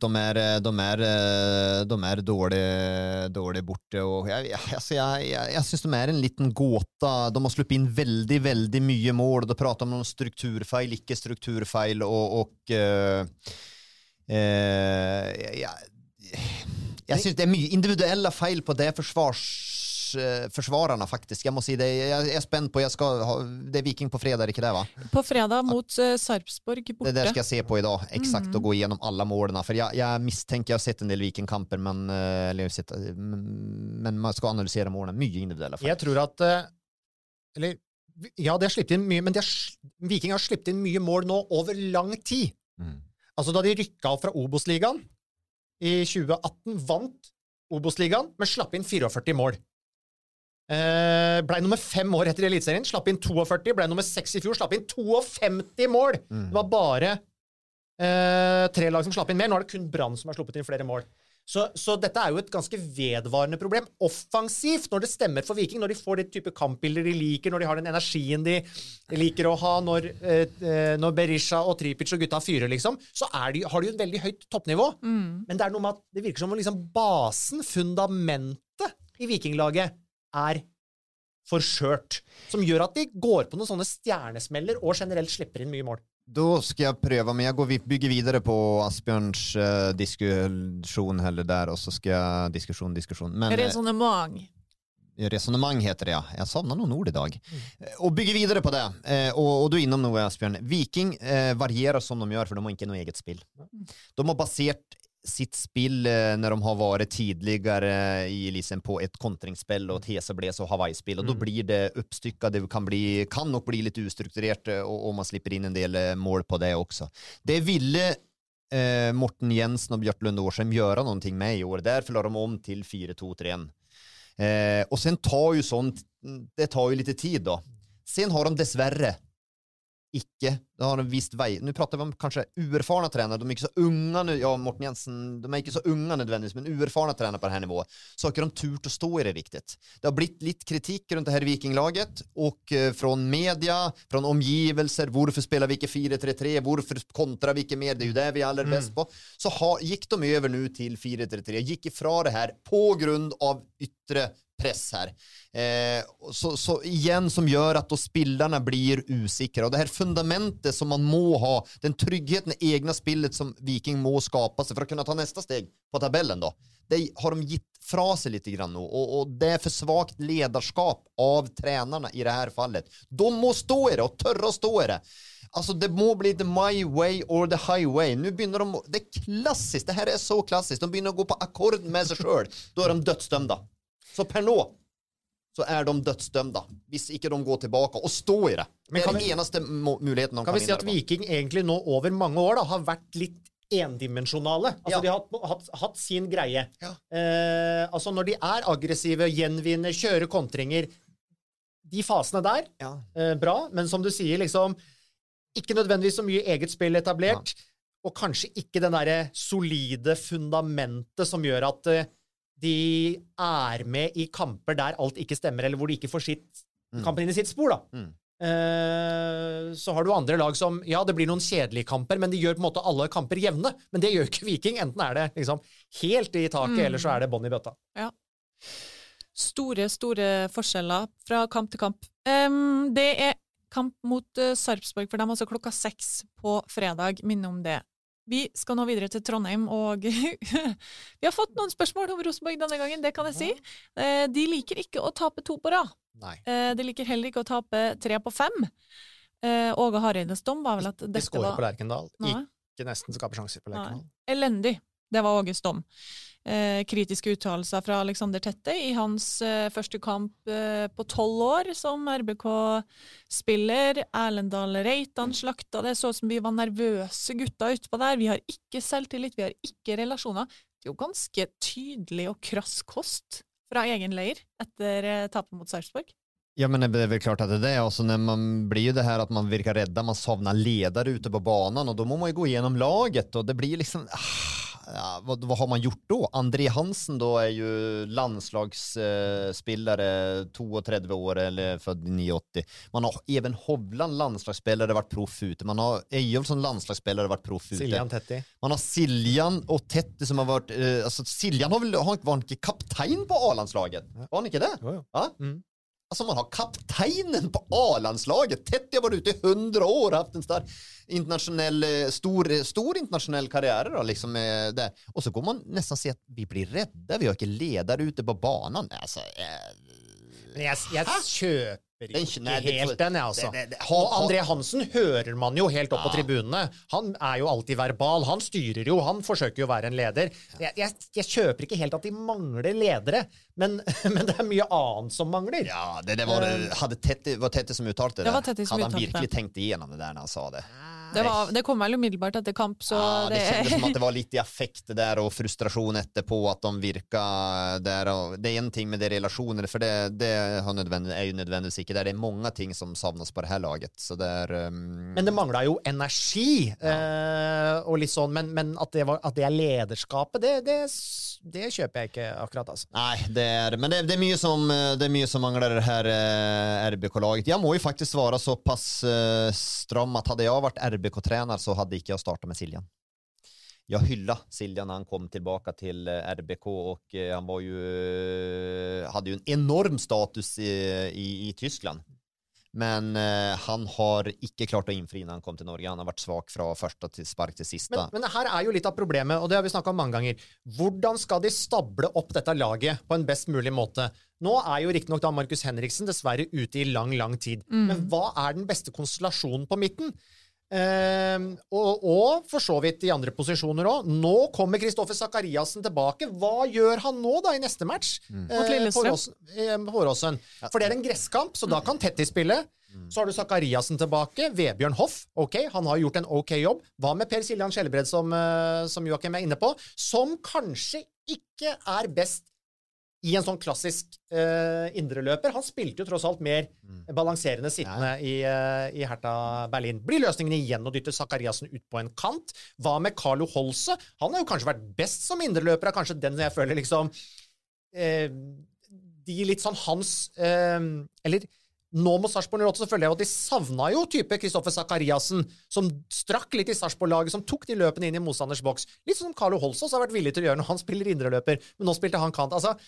De dårlig borte, og jeg synes de en liten gåta. De har sluppet inn veldig, veldig mye mål, og de prater om noen strukturfeil, ikke strukturfeil, jeg synes det mye individuella feil på det försvararna faktisk. Jeg må si det. Jeg spent på, det Viking på fredag, ikke det va? På fredag mot Sarpsborg borte. Det der skal jeg se på idag, exakt, og gå igenom alla målene. For jeg misstänker, jeg har sett en del Viking-kamper, men man skal analysere målene. Mye individuella feil. Jeg tror at, ja, det har slippet inn mye, men Viking har slippet inn mye mål nå over lang tid. Altså da de rykket opp fra Obos-ligaen, i 2018 vant Obos-ligaen, men slapp inn 44 mål. Ble nummer 5 år etter elitserien, slapp inn 42, ble nummer 6 i fjor, slapp inn 52 mål. Det var bare 3 lag som slapp inn mer. Nå det kun Brann som har sluppet inn flere mål. Så dette jo et ganske vedvarende problem. Offensivt, når det stemmer for Viking, når de får det type kampbilder de liker, når de har den energien de liker å ha, når Berisha og Tripic og gutta fyrer, liksom, så har de jo et veldig høyt toppnivå. Men det noe med at det virker som om liksom basen, fundamentet i Vikinglaget for skjørt, som gjør at de går på noen sånne stjernesmeller og generelt slipper inn mye mål. Då ska jag pröva, men jag bygger vidare på Asbjørns diskussion heller där, och så ska jag diskussion. Men resonemang heter det, ja. Jag savnar någon ord idag. Och bygger vidare på det. Och du innom noe, Asbjørn. Viking varierar som de gör, för de har inte något eget spill. De har baserat sitt spill när de har varit tidigare i liksom på ett kontringsspel och ett Hesebles och Hawaii-spel, och då blir det uppstyckat, det kan nog bli lite ustrukturerat, och man slipper in en del mål på det också. Det ville Morten Jensen och Bjørtlund Årsheim göra någonting med i år, därför la de om till 4-2-3-1. Och sen tar ju sånt, det tar ju lite tid då. Sen har de dessvärre ikke, det har en visst vei. Nu pratar vi om kanskje uerfarna tränare, de ikke så unga nu, ja, Morten Jensen, de ikke så unga nødvendigvis, men uerfarna tränare på det här nivået, så har ikke de turt å stå i det riktigt. Det har blitt litt kritikk rundt det her Vikinglaget, og från media, från omgivelser, hvorfor spelar vi ikke 4-3-3, hvorfor kontrar vi ikke mer, det jo det vi aller bäst på. Så gick de över nu till 4-3-3, gick ifra det här på grund av yttre press här. Så igen som gör att då spelarna blir usikra, och det här fundamentet som man må ha, den tryggheten i egna spelet som Viking må skapa sig för att kunna ta nästa steg på tabellen då. Det har de gitt fra sig lite grann nu, och det är för svagt ledarskap av tränarna i det här fallet. De må stå i det och törra stå i det. Alltså det må bli the my way or the highway. Nu begynner de, det är klassiskt, det här är så klassiskt. De begynner gå på akkord med sig själv. Då är de dödsdömda. Så per nå så de dødsdømda hvis ikke de går tilbake og stå i det. Men det den eneste muligheten de kan vi si at Viking egentlig nå over mange år da, har vært litt endimensjonale. Altså de har hatt sin greie. Altså når de aggressive, gjenvinner, kjører kontringer, de fasene der, bra, men som du sier, liksom, ikke nødvendigvis så mye eget spill etablert, og kanskje ikke den der solide fundamentet som gjør at de med i kamper der alt ikke stemmer, eller hvor de ikke får kampen inn i sitt spor, da. Så har du andre lag som, ja, det blir noen kjedelige kamper, men de gjør på en måte alle kamper jevne, men det gjør ikke Viking, enten det liksom helt i taket, eller så det bånd i bøtta. Ja. Store forskjeller fra kamp til kamp. Det kamp mot Sarpsborg for dem, altså 6:00 på fredag, minne om det. Vi skal nå videre til Trondheim, og vi har fått noen spørsmål om Rosenborg denne gangen, det kan jeg si. De liker ikke å tape 2 på rad. Nei. De liker heller ikke å tape 3 på 5. Åge Hareides dom var vel at dette var... De skårer på Lerkendal. Nei. Ikke nesten skaper sjanser på Lerkendal. Elendig. Det var Åges dom. Kritiske uttalelser fra Alexander Tette i hans første kamp på 12 år som RBK-spiller. Erlendal Reitan slakta det, så som vi var nervøse gutter utpå der. Vi har ikke selvtillit, vi har ikke relasjoner. Det er jo ganske tydelig og krass kost fra egen leir etter tapet mot Sarpsborg. Ja, men det är väl klart att det är, och så när man blir ju det här att man virkar rädda, man savnar ledare ute på banan, och då må man ju gå igenom laget, och det blir liksom ja, vad har man gjort då? André Hansen då är ju landslagsspelare 32 år eller född 89. Man har även Hovland landslagsspelare varit proff ute. Man har Ejolfsson landslagsspelare varit proff ute. Siljan Tetti. Man har Siljan och Tetti som har varit alltså Siljan har inte kapten på A-landslaget. Var han inte det? Jo. Ja? Mm. Alltså man har kaptenen på A-landslaget. Tetti har varit ute i 100 år, haft en stark internationell, stor internationell karriär då, liksom där. Och så går man nästan se att vi blir rädda, vi har inte ledare ute på banan. Alltså, Men jeg kjøper ikke helt den, jeg altså. Og André Hansen hører man jo helt opp på tribunene. Han jo alltid verbal, han styrer jo, han forsøker jo å være en leder. Jeg kjøper ikke helt at de mangler ledere, men det mye annet som mangler. Ja, det var Tetti som uttalte det. Det var Tetti som Hade han uttalte virkelig tenkt igenom det där när han sa det? Det kom vel umiddelbart etter kamp, så ja, det kändes som att det var lite affekt där och frustration etterpå att de virkar där, och det är en ting med det relationer, för det har är ju nödvändigtvis inte där, det är många ting som savnas på det här laget, så där Men det manglar jo energi och litt sånn, men at det lederskapet, det kjøper jeg ikke akkurat, altså. Nej, men det är mycket som manglar det här RBK-laget. Jag må ju faktiskt vara så pass stram att hade jag varit RBK-tränare så hade inte jag startat med Siljan. Jag hyllade Siljan när han kom tillbaka till RBK, och han var hade ju en enorm status i Tyskland. Men han har ikke klart å innfri når han kom til Norge. Han har vært svak fra første til spark til siste. Men her jo litt av problemet, og det har vi snakket om mange ganger. Hvordan skal de stable opp dette laget på en best mulig måte? Nå jo riktig nok da Markus Henriksen dessverre ute i lang tid. Men hva den beste konstellasjonen på midten? Og for så vidt i andre posisjoner også. Nå kommer Kristoffer Zakariassen tilbake. Hva gjør han nå da i neste match? På Åråsen. For det en gresskamp, så da kan Tetti spille. Så har du Zakariassen tilbake. Vebjørn Hoff, ok, han har gjort en ok jobb. Hva med Per Siljan Skjelbred som Joakim inne på? Som kanskje ikke best i en sånn klassisk indreløper. Han spilte jo tross alt mer balanserende sittende i Hertha Berlin. Blir løsningen igjen å dytte Zakariassen ut på en kant? Hva med Carlo Holse? Han har jo kanskje vært best som indreløper, kanskje den jeg føler liksom de litt sånn hans eller nå mot Sarpsborg 08 så føler jeg at de savna jo type Kristoffer Zakariassen som strakk litt i Sarpsborg-laget, som tok de løpene inn i motstanders boks. Litt som Carlo Holse også har vært villig til å gjøre når han spiller indreløper, men nå spilte han kant. Altså,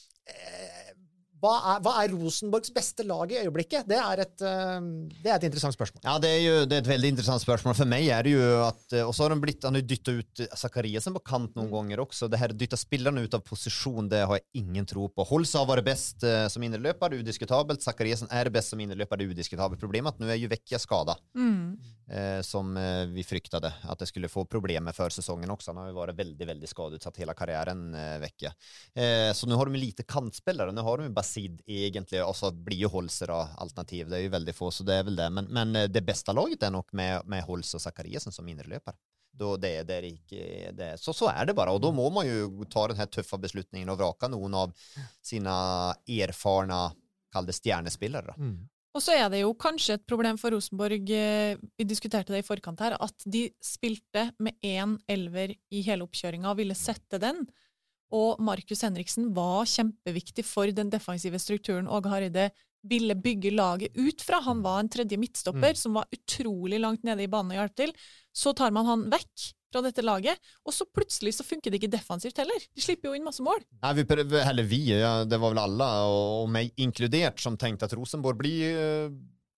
hva Rosenborgs beste lag i øyeblikket? Det et interessant spørsmål. Ja, det är ett väldigt intressant spörsmål. För mig är det ju att, och så har han ju dyttat ut Zakariasen på kant någon gånger också. Det här dytta spelarna ut av position, det har jag ingen tro på. Holsa har varit bäst som innerlöpare, udiskutabelt. Zakariasen bäst som innerlöpare, udiskutabelt. Problemet nu ju Vecchia skada. Som vi fryktade att det skulle få problem med försäsongen också. Han har ju varit väldigt, väldigt skadutsatt hela karriären, Vecchia. Så nu har de lite kantspelare. Nu har de ju Sid egentligen, och så blir ju Holser alternativ. Det är ju väldigt få, så det är väl det. Men det bästa laget är nog med Holser och Zakariasen som innerlöpare. Då det är inte det. Så är det bara, och då må man ju ta den här tuffa beslutningen och vraka någon av sina erfarna kallade stjärnespelare. Og så det jo kanskje et problem for Rosenborg, vi diskuterte det i forkant her, at de spilte med en elver i hele oppkjøringen og ville sette den. Og Markus Henriksen var kjempeviktig for den defensive strukturen Åge Hareide ville bygge laget ut fra. Han var en tredje midtstopper som var utrolig langt nede i banen og hjelp til. Så tar man han vekk fra dette laget, og så plutselig så funker det ikke defensivt heller. De slipper jo inn masse mål. Nej, det var väl alla, och mig inkluderat, som tänkte att Rosenborg blir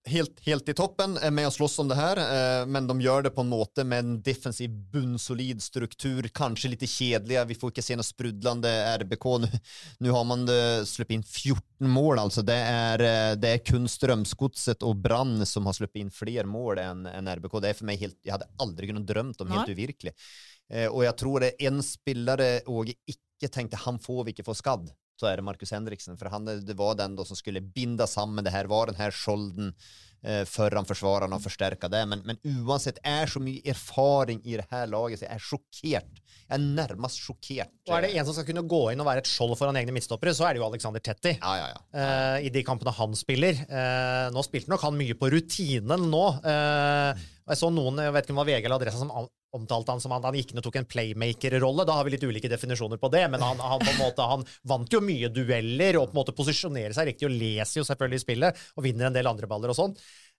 helt i toppen, är med och slåss om det här, men de gör det på en måte med en defensiv bunnsolid struktur, kanske lite kedliga, vi får inte se något sprudlande RBK, nu har man släppt in 14 mål, alltså det är kun Strömsgodset och Brann som har släppt in fler mål än RBK, det är för mig helt, jag hade aldrig kunnat drömt om helt uvirkligt, och jag tror det är en spelare Åge icke tänkte han får vilket får skadd, så är det Marcus Henriksen, för det var den då som skulle binda samman det här, var den här skölden förran försvararna och förstärka det, men oavsett är så mycket erfaring i det här laget, så jag är chockerad. Jag är närmast chockerad. Och är det en som ska kunna gå in och vara ett skjold foran egna mittstoppere, så är det ju Alexander Tetti. Ja. I de kampene han spiller. Nå spilte nok han mye på rutinen nå. Jeg så noen, jeg vet ikke om det var VG eller Adressa som omtalte han som han ikke tok en playmaker-rolle. Da har vi litt ulike definisjoner på det, men han på en måte, han vant jo mye dueller og på en måte posisjonerer seg riktig og leser jo selvfølgelig spillet og vinner en del andre baller og sånn.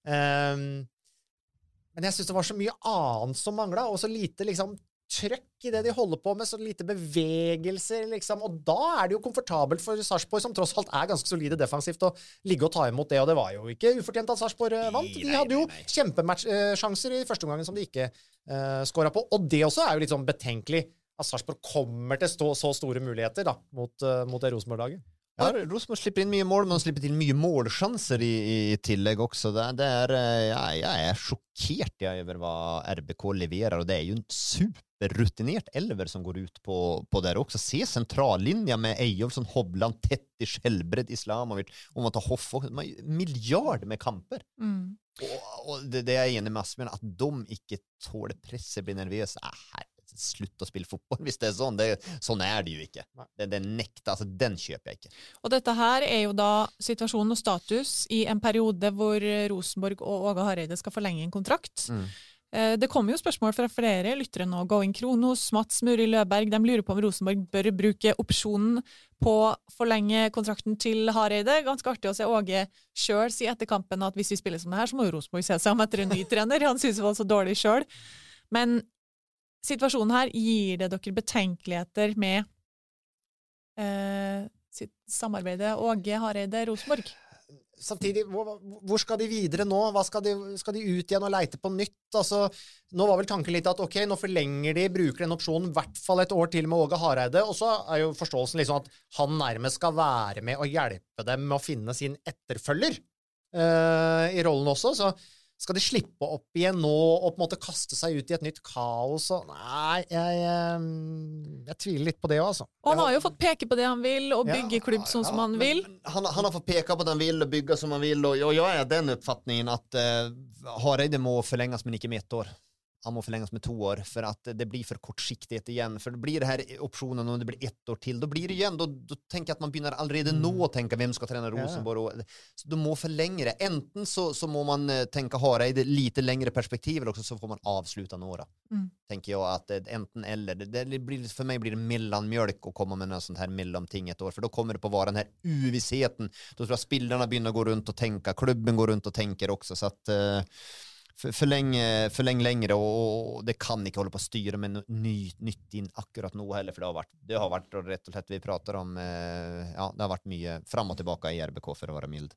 Men jeg synes det var så mye annet som manglet, og så lite liksom trøkk i det de holder på med, så lite bevegelser liksom, og da er det jo komfortabelt for Sarpsborg, som tross alt er ganske solide defensivt, å ligge og ta imot det, og det var jo ikke ufortjent at Sarpsborg vant. De hadde jo kjempematch-sjanser i første omgangen som de ikke skåret på, og det også er jo litt sånn betenkelig at Sarpsborg kommer til så store muligheter da, mot det Rosenborg-laget. Ja, Rosenborg slipper in mycket mål, men de slipper till mycket målchanser i tillägg också. Det är, jag är chockerad över vad RBK levererar, och det är ju en superrutinerat elver som går ut på där också. Se centrallinjen med Ejolfsson, Hovland, Tetti, Skjellbred, Islamovic, om man tar Hoff, miljard med kamper. Och det är enig med Asbjørn, att de inte tål presset, blir nervösa. Slutt å spille fotball, hvis det er sånn. Sånn er det jo ikke. Det nekter, altså den kjøper jeg ikke. Og dette her er jo da situasjonen og status i en periode hvor Rosenborg og Åge Hareide skal forlenge en kontrakt. Det kommer jo spørsmål fra flere lyttere nå. Going Kronos, Mats Muri Løberg, de lurer på om Rosenborg bør bruke opsjonen på å forlenge kontrakten til Hareide. Ganske artig å se Åge selv si etter kampen at hvis vi spiller som det her, så må jo Rosenborg se seg om etter en ny trener. Han synes det var så dårlig selv. Men situasjonen her, gir det dere betenkeligheter med sitt samarbeidet Åge Hareide Rosenborg? Samtidig, hvor skal de videre nå? Skal de ut igjen og leite på nytt? Altså, nå var vel tanken litt at ok, nå forlenger de, bruker den opsjonen i hvert fall et år til med Åge Hareide, og så er jo forståelsen liksom at han nærmest skal være med og hjelpe dem med å finne sin etterfølger i rollen også, så skal de slippe opp igjen nå og på en måte kaste seg ut i et nytt kaos? Og nei, jeg tviler litt på det også. Og han har jo fått peke på det han vil, og bygge klubb sånn som han vil. Han har fått peka på det han vil, og bygge som han vil, og jeg er den uppfattningen at Hareide må förlängas men ikke med 1 år. Han må förlängas med 2 år, för att det blir för kortsiktigt igen. För det blir det här optionen och det blir 1 år till, då blir det igen, då tänker jag att man börjar allerede nå att tänka vem ska träna Rosenborg, och så då må förlänga det. Enten så må man tänka Hareide lite längre perspektiv, eller också så får man avsluta några. Tänker jag att enten eller, det blir, för mig blir det mellanmjölk att komma med något sånt här mellomting 1 år, för då kommer det på vara den här uvissheten. Då tror jag spelarna börjar gå runt och tänka, klubben går runt och tänker också, så att förläng längre, och det kan inte hålla på att styra med nytt in akkurat nå heller, för det har varit rätt och lätt vi pratar om, det har varit mycket fram och tillbaka i RBK för att vara mild.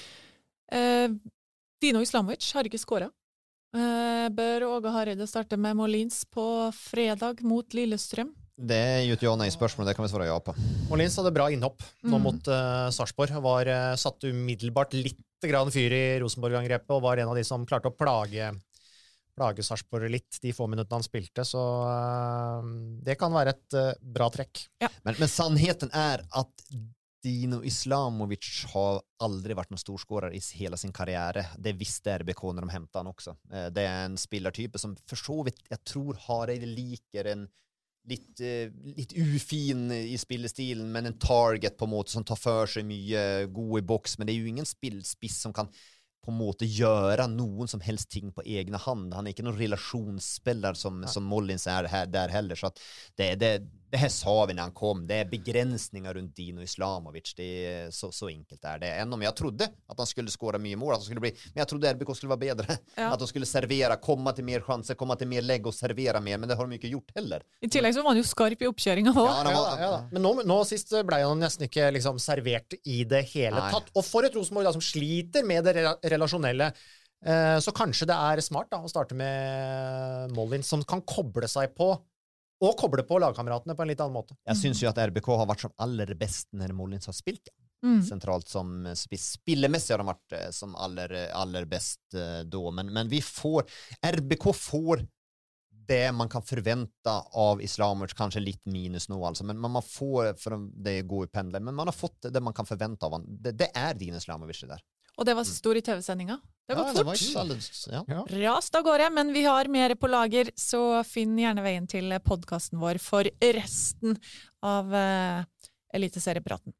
Dino Islamovic har inte skåret. Bör Åge Hareide starte med Molins på fredag mot Lillestrøm? Det är ju ett ja-nej-spørsmål, det kan vi svara ja på. Molins hadde bra innhopp nå mot Sarpsborg, satt umiddelbart litt grann fyr i Rosenborg-angrepet, og var en av de som klarte å plage Sarpsborg litt de få minuttene han spilte, så det kan være et bra trekk. Ja. Men sannheten är att Dino Islamovic har aldrig varit någon storskårare i hela sin karriär. Det visste RBK när de hämtade han också. Det är en spelartyp som försovit, jag tror Hareide liker en litt ufin i spillestilen, men en target på en måte som tar för sig mye god i boks, men det är ju ingen spillspiss som kan på en måte göra någon som helst ting på egna hand. Han är inte någon relationsspelare som Molins är här där heller, så att det här sa vi när han kom, det är begränsningar runt Dino Islamovic, det är så enkelt är det. Än om jag trodde att han skulle skåra mycket mål, att han skulle bli, men jag trodde RBK skulle vara bättre. Att de skulle servera, komma till mer chanser, komma till mer lägg och servera mer, men det har de inte gjort heller. I tillegg så var han jo skarp i oppkjøringen også. Ja. Men nå sist ble han nesten ikke liksom servert i det hele tatt. Og for et Rosenborg da, som sliter med det relasjonelle, så kanskje det er smart da, å starte med Mollins, som kan koble seg på og koble på lagkameratene på en litt annen måte. Jag syns ju att RBK har varit som allra bäst när Mollins har spilt. Centralt som spillemässigt har de varit som allra bäst då. Men RBK får det man kan förvänta av Islamovic, kanske lite minus nu alltså, men man får, för det går i pendlar, men man har fått det man kan förvänta av honom. Det är Dino Islamovic det där. Og det var stor i TV-sendinga. Det har gått det fort. var ikke alldeles, Rast av gårde, men vi har mer på lager, så finn gjerne veien til podcasten vår for resten av Eliteseriepraten.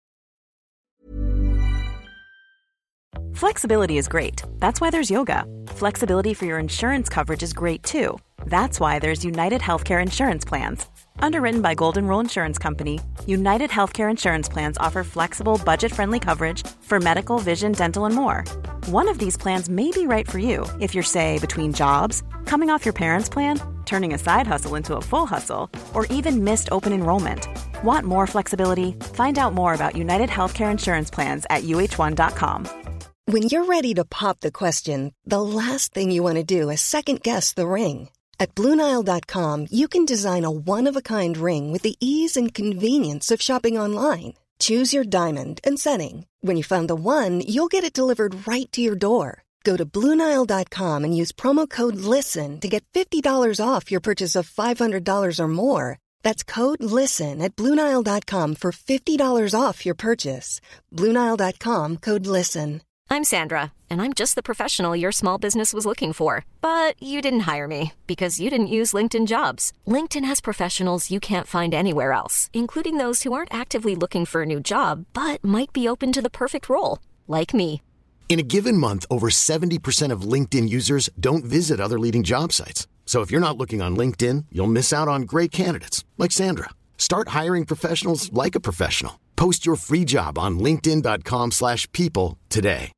Flexibility is great. That's why there's yoga. Flexibility for your insurance coverage is great too. That's why there's United Healthcare Insurance Plans. Underwritten by Golden Rule Insurance Company, United Healthcare Insurance Plans offer flexible, budget-friendly coverage for medical, vision, dental, and more. One of these plans may be right for you if you're, say, between jobs, coming off your parents' plan, turning a side hustle into a full hustle, or even missed open enrollment. Want more flexibility? Find out more about United Healthcare Insurance Plans at uh1.com. When you're ready to pop the question, the last thing you want to do is second-guess the ring. At BlueNile.com, you can design a one-of-a-kind ring with the ease and convenience of shopping online. Choose your diamond and setting. When you find the one, you'll get it delivered right to your door. Go to BlueNile.com and use promo code LISTEN to get $50 off your purchase of $500 or more. That's code LISTEN at BlueNile.com for $50 off your purchase. BlueNile.com, code LISTEN. I'm Sandra, and I'm just the professional your small business was looking for. But you didn't hire me because you didn't use LinkedIn Jobs. LinkedIn has professionals you can't find anywhere else, including those who aren't actively looking for a new job, but might be open to the perfect role, like me. In a given month, over 70% of LinkedIn users don't visit other leading job sites. So if you're not looking on LinkedIn, you'll miss out on great candidates, like Sandra. Start hiring professionals like a professional. Post your free job on linkedin.com/people today.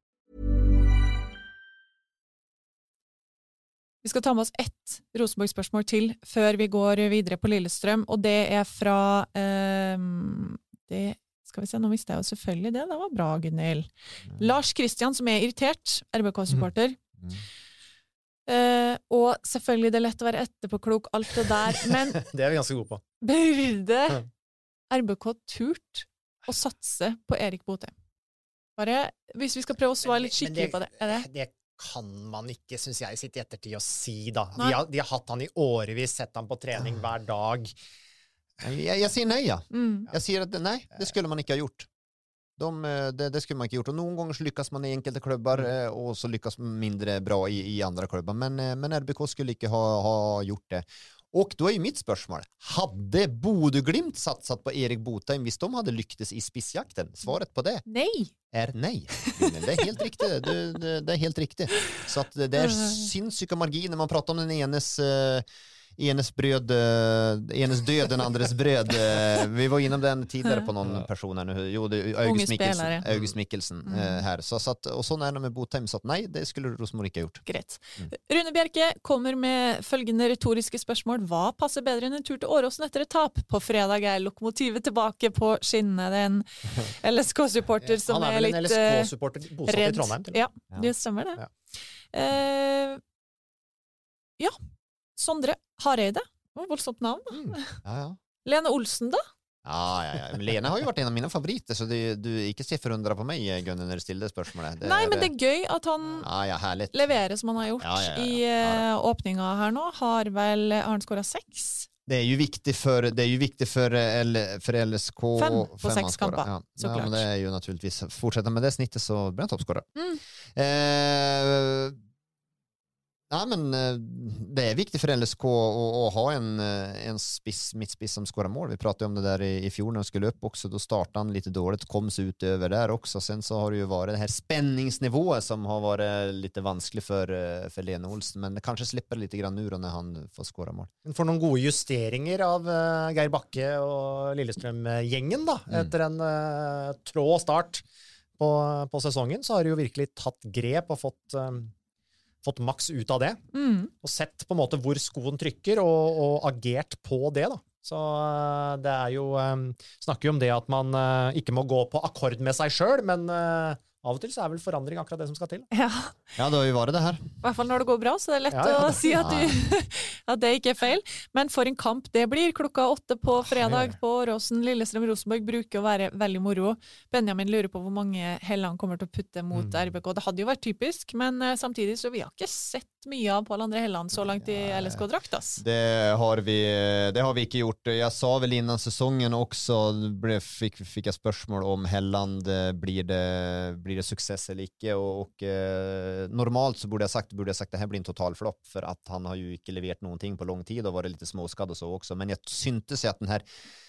Vi skal ta med oss ett Rosenborg-spørsmål til før vi går videre på Lillestrøm, og det er fra det skal vi se, nå mistet jeg jo selvfølgelig det var bra, Gunnhild. Lars Kristian, som er irritert, RBK-supporter. Og selvfølgelig det er lett å være etterpåklok, alt det der, men det er vi ganske gode på. Burde RBK turt å satse på Erik Botheim? Bare, hvis vi skal prøve å svare litt skikkelig på det, er det? Det kan man ikke, synes jeg, sitte i ettertid og si da. De har hatt han i årevis, sett han på trening hver dag. Jag säger nej, ja. Jag säger att nej, det skulle man inte ha gjort. Det skulle man inte ha gjort. Och någon gånger så lyckas man i enkelte klubbar och så lyckas man mindre bra i andra klubbar. Men RBK skulle inte ha gjort det. Och då är ju mitt spörsmål. Hade Bodø Glimt satsat på Erik Botheim hvis de hade lyckats i spissjakten? Svaret på det är nej. Det är helt riktigt. Det är helt riktigt. Så att det är sinnssyka marginer. Man pratar om den enes död, den andres bröd. Vi var inom den tidigare på någon person här nu. Jo, det är August Mikkelsen här. Så att, och så är det med Botheim, så att nej, det skulle Rosenborg ikke ha gjort. Greit. Rune Bjerke kommer med følgende retoriske spørsmål. Hva passer bedre enn en tur til Åråsen etter et tap? På fredag er Lokomotivet tilbake på skinnene. Det er en LSK-supporter som er litt redd. Han er vel en LSK-supporter bosatt i Trondheim. Ja, det stemmer det. Ja. Sondre Hareide. Voldsomt navn. Lene Olsen da? Ja. Lene har jo vært en av mine favoritter, så du ikke ser forundret på meg, Gunnar, når du stiller det spørsmålet. Nei, men det er gøy at han leverer som han har gjort i åpninga her nå. Har han skåret 6? Det är ju viktigt för LSK 5 på 6 kamper, såklart. Ja, men det är ju naturligtvis fortsätta med det snittet så blir han toppscorare. Ja, men det viktigt för LSK att ha en mittspiss som skorar mål. Vi pratade om det där i fjol när de skulle upp också. Då startade han lite dåligt, kom sig ut över där också. Sen så har det ju varit det här spänningsnivån som har varit lite vanskelig för Lene Olsen. Men det kanske slipper lite grann nu då när han får skåra mål. For noen gode justeringer av Geir Bakke og Lillestrøm-gjengen da, etter en trå start på sesongen, så har de jo virkelig tatt grep og fått maks ut av det, og sett på en måte hvor skoen trykker, og agert på det da. Så det jo, snakker jo om det at man ikke må gå på akkord med seg selv, men av og til så vel forandring akkurat det som skal til. Ja, det har jo vært det her. I hvert fall når det går bra, så det lett å si at, at det ikke feil. Men for en kamp det blir 8:00 på fredag på Åråsen. Lillestrøm-Rosenborg bruker å være veldig moro. Benjamin lurer på hvor mange Helland kommer til å putte mot RBK. Det hadde jo vært typisk, men samtidig så vi har ikke sett mye av Pål André Helland så langt i LSK-drakt. Det har vi ikke gjort. Jeg sa vel innan säsongen också, fick jag spørsmål om Helland blir det success eller ikke, og normalt så burde jeg sagt det her blir en total flopp, for at han har jo ikke levert noen ting på lång tid og vært litt småskadd og så også, men jeg syntes at den her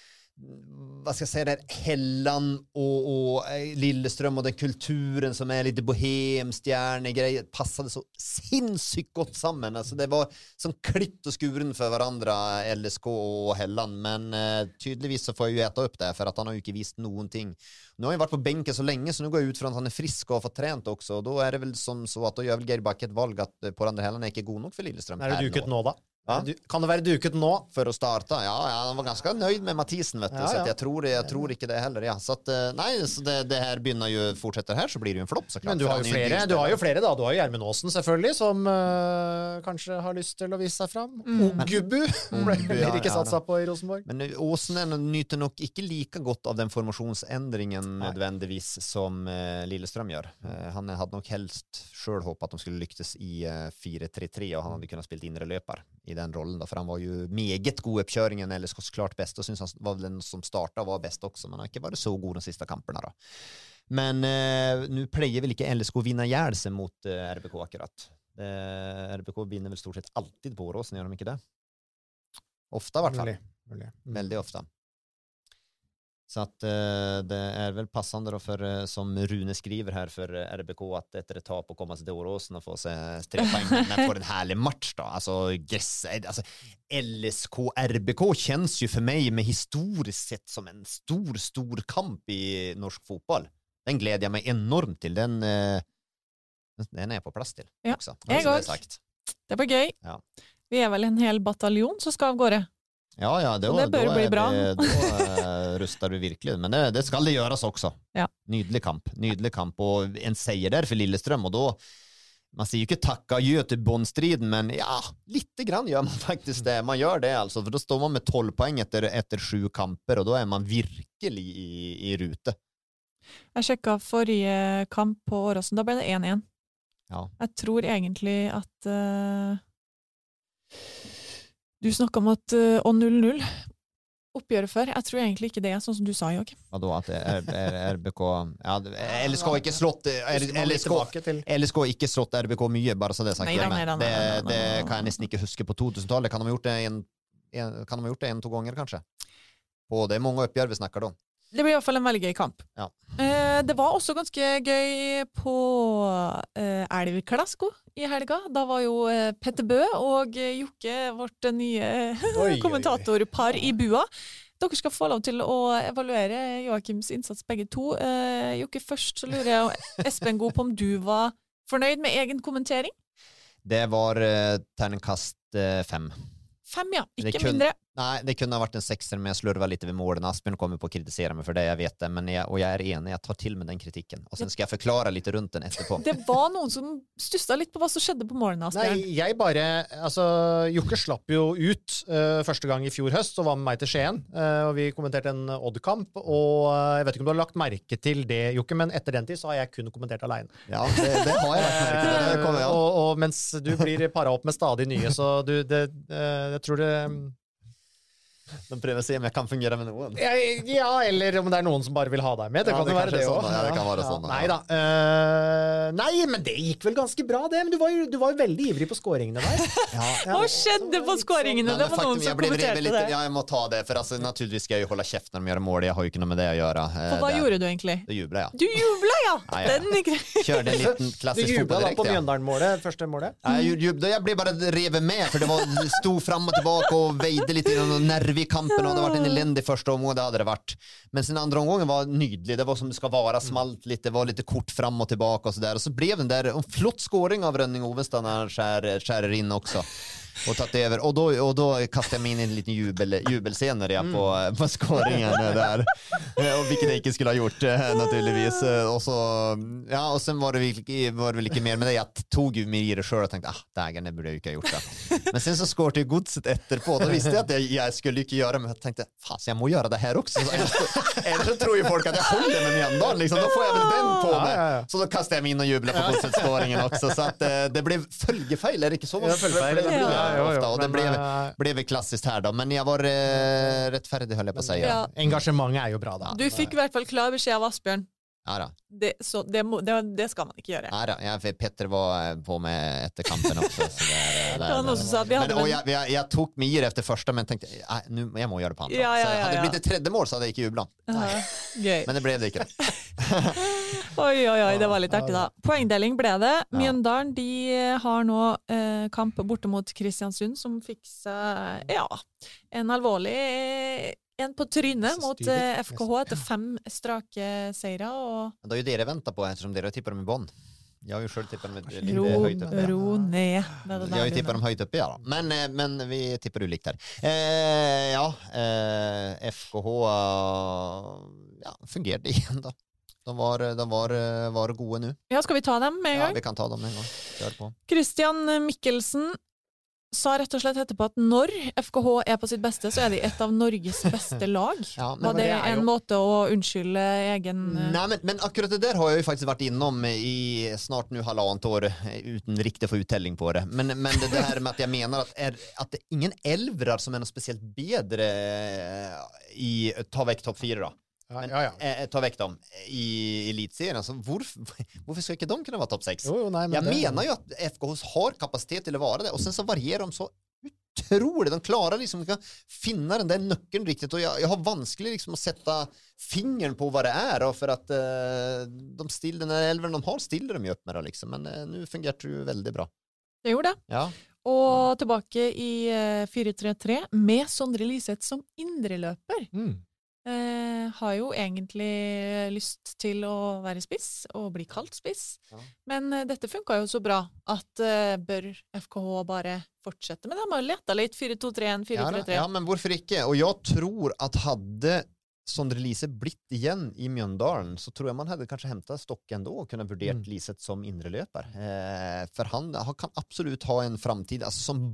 vad ska jag säga där Helland och Lillestrøm och den kulturen som är lite bohemstjärnegrej passade så sinnssykt gott samman. Alltså det var som klitt och skuren för varandra LSK och Helland, men tydligvis så får jag ju äta upp det för att han har ju inte visst någonting. Nu har han varit på bänken så länge så nu går jag ut från att han är frisk och har fått tränat också, och då är det väl som så att då gör väl Geir Bakke ett valg att Pål André Helland är inte god nog för Lillestrøm. Är det duket nå da? Ja. Kan det være duket nå? For å starte, ja, han var ganske nøyd med Mathisen, vet du, så jeg tror ikke det heller, ja. Så at, nei, så det her begynner jo, fortsetter her, så blir det jo en flopp, så klart. Men du har jo flere da, du har jo Gjermund Aasen selvfølgelig, som kanskje har lyst til å vise seg fram. Ogubbu blir ikke satsa på i Rosenborg. Men Aasen nyter nok ikke like godt av den formationsendringen nødvendigvis som Lillestrøm gjør. Han hadde nok helst selv håpet at de skulle lyktes i 4-3-3, og han hadde kunnet spille indre løper i den rollen då, för han var ju meget god uppkörningen eller klart bäst, och syns han var den som startade var bäst också, men han har inte varit så god de sista kamperna då. Men nu plejer väl inte LSK vinna ihjäl sig mot RBK akkurat. RBK vinner väl stort sett alltid på Åråsen, gör de inte det? Ofta i hvert fall. Väldigt ofta. Så att det är väl passande då för, som Rune skriver här, för RBK att efter ett tap och komma till Åråsen och få sig 3 poäng men få en härlig match då. Alltså LSK RBK känns ju för mig med historiskt sett som en stor kamp i norsk fotboll. Den glädjer jag mig enormt till. Den är jag på plats till också. Det var gøy. Ja. Vi är väl en hel bataljon som ska av gårde. Ja, det bør bli bra. Då rustar du virkelig. Men det skal det gjøres også. Ja. Nydelig kamp, og en seier der for Lillestrøm, og då man sier jo ikke takka adjø til båndstriden, men ja, lite grann gjør man faktisk det. Man gjør det altså, for då står man med 12 poeng etter 7 kamper, og då er man virkelig i rute. Jeg sjekket forrige kamp på Åråsen, da ble det 1-1. Ja. Jeg tror egentlig at du snakket om at og 0-0 oppgjøret før. Jeg tror egentlig ikke det sånn som du sa, Jørg. Ja, da at RBK ja, LSK har ikke slått LSK ikke slått RBK mye, bare så det sagt. Det kan jeg nesten ikke huske på 2000-tallet. Kan de ha gjort det 1-2 ganger, kanskje? Og det mange oppgjør vi snakker om. Det blir i hvert fall en veldig gøy kamp. Ja. Det var også ganske gøy på Elvklasko i helga. Da var jo Petter Bø og Jokke vårt nye kommentatorpar i bua. Dere skal få lov til å evaluere Joakims innsats begge to. Jokke, først så lurer jeg Espen God på om du var fornøyd med egen kommentering? Det var terningkast 5. 5, ja. Ikke mindre. Nej, det kunde ha varit en 6, men jag slurvar lite vid målen. Aspen kommer på att kritisera mig för det, jag vet det, men jag är enig, jag tar till med den kritiken. Och sen ska jag förklara lite runt den etterpå. Det var någon som stussade lite på vad som skedde på målen, Aspen. Nej, jag bara, alltså, Jokke slapp ju ut första gången i fjol höst och var med mig till Skien, och vi kommenterade en Odd-kamp, och jag vet inte om du har lagt märke till det, Jokke, men efter den tid så har jag kun kommenterat alene. Ja, det har jag lagt märke till. Det och mens du blir parat upp med stadig nye, så jag tror det De prøver å se om jeg kan fungere med noen. Ja, eller om det noen som bare vil ha deg med. Det kan jo være det også. Ja, det kan være sånn. Nei da. Nei, men det gikk vel ganske bra det. Men du var jo veldig ivrig på skåringene der. Hva skjedde på skåringene? Det var noen som kommenterte det. Ja, jeg må ta det, for altså, naturligvis skal jeg jo holde kjeft når de gjør mål. Jeg har jo ikke noe med det å gjøre. For hva gjorde du egentlig? Da jublet jeg. Du jublet, ja! Kjørte en liten klassisk fotball direkt. Du jublet da på Mjøndalen-målet, første målet? Jeg ble bare revet med, for det sto fram og tilbake og veide litt i noen nerve i kampen, og det var en elendig første omgang, det hadde det vært. Men sen andra omgången var nydelig, det var som det skal vara, smalt litt, det var litt kort fram og tilbake og så der, og så blev den der en flott skåring av Rönning Ovestad när han skär in också. Och tatt över och då kastade jag mig in i en liten jubelscen där på skåringen där. Och vilket jag inte skulle ha gjort naturligtvis. Och så och sen var det väl inte mer med det. Jag tog ju mig i det själv och tänkte dagen det borde jag inte ha gjort det. Men sen så skårte ju Godset etterpå. Då visste jag att jag skulle inte göra, men jag tänkte fan jag må göra det här också. Eller så tror ju folk att jag håller med Mjøndalen liksom. Då får jag väl den på mig. Så då kastade jag mig in och jublade på Godsets skåringen också, så att det blev följefejl, är det inte så? Ofta, och det blev klassiskt här då, men jag var rättfärdig höll jag på att säga. Ja. Engagemanget är ju bra då. Du fick i hvert fall klar beskjed av Asbjørn. Ja da. Det skal man ikke gjøre. Ja da, Petter var på med etter kampen også. Så jeg tok meg i det efter første, men tenkte, jeg må gjøre det på andre. Så hadde det blitt et tredje mål, så hadde jeg ikke jublet. Men det ble det ikke. Oi, det var litt artig da. Poengdeling ble det. Mjøndalen, de har nå kamp borte mot Kristiansund, som fikk seg, en alvorlig en på trynet mot FKH etter 5 strake seire. Det er jo dere venter på, ettersom dere tipper dem i bånd. Jeg har jo selv tippet dem litt høyt oppe. Ro ned. Jeg har jo tippet dem høyt oppe, men vi tipper ulikt her. FKH fungerte igjen da. De var gode nå. Ja, skal vi ta dem med en gang? Ja, vi kan ta dem med en gang. Kjør på. Christian Mikkelsen sa rett og slett etterpå at når FKH er på sitt beste, så er de et av Norges beste lag. Var det en måte å unnskylde egen... Nei, men akkurat det der har jeg jo faktisk vært innom i snart nu halvannet år uten riktig å få uttelling på det. Men det her med at jeg mener at det er ingen elvrar som er noe spesielt bedre i ta vekk topp 4 da. Ta vekk dem i elitserien. Altså, hvorfor skal ikke de kunne være topp 6? Jeg mener jo at FKH har kapasitet til å være det, og sen så varierer de så utrolig. De klarer liksom ikke å finne den der nøkkelen riktigt, og jeg har vanskelig liksom å sette fingeren på hva det er, og for at den elveren de har, stiller de jo opp med det, liksom. Men nå fungerte det jo veldig bra. Det gjorde det. Ja. Og tilbake i 4-3-3 med Sondre Liseth som indreløper. Har jo egentlig lyst til å være spiss og bli kalt spiss, men dette funket jo så bra at bør FKH bare fortsette, men de har lett litt 4-2-3-1, 4-3-3. Ja, men hvorfor ikke? Og jeg tror at hadde Sondre Liseth blitt igjen i Mjøndalen, så tror jeg man hadde kanskje hentet stokken da og kunne vurdert Liseth som indreløper. For han kan absolutt ha en framtid, altså som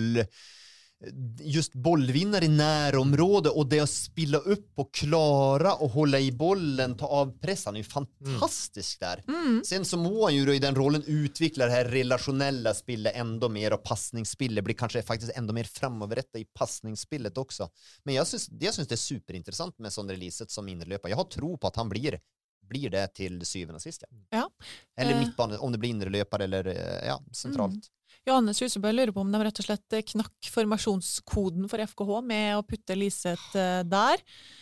bollvinnare i närområde och det att spilla upp och klara och hålla i bollen, ta av press, han är ju fantastisk där. Sen så må han ju då i den rollen utveckla det här relationella spillet ändå mer, och passningsspillet blir kanske faktiskt ändå mer framoverrätta i passningsspillet också. Men jag syns det är superintressant med Sondre Liseth som innerlöpare. Jag har tro på att han blir det till syvende og sist. Ja. Eller midtbane, om det blir innerløper eller sentralt. Johannes Husebø lurer på om de rett og slett knakk formasjonskoden for FKH med å putte Liseth der.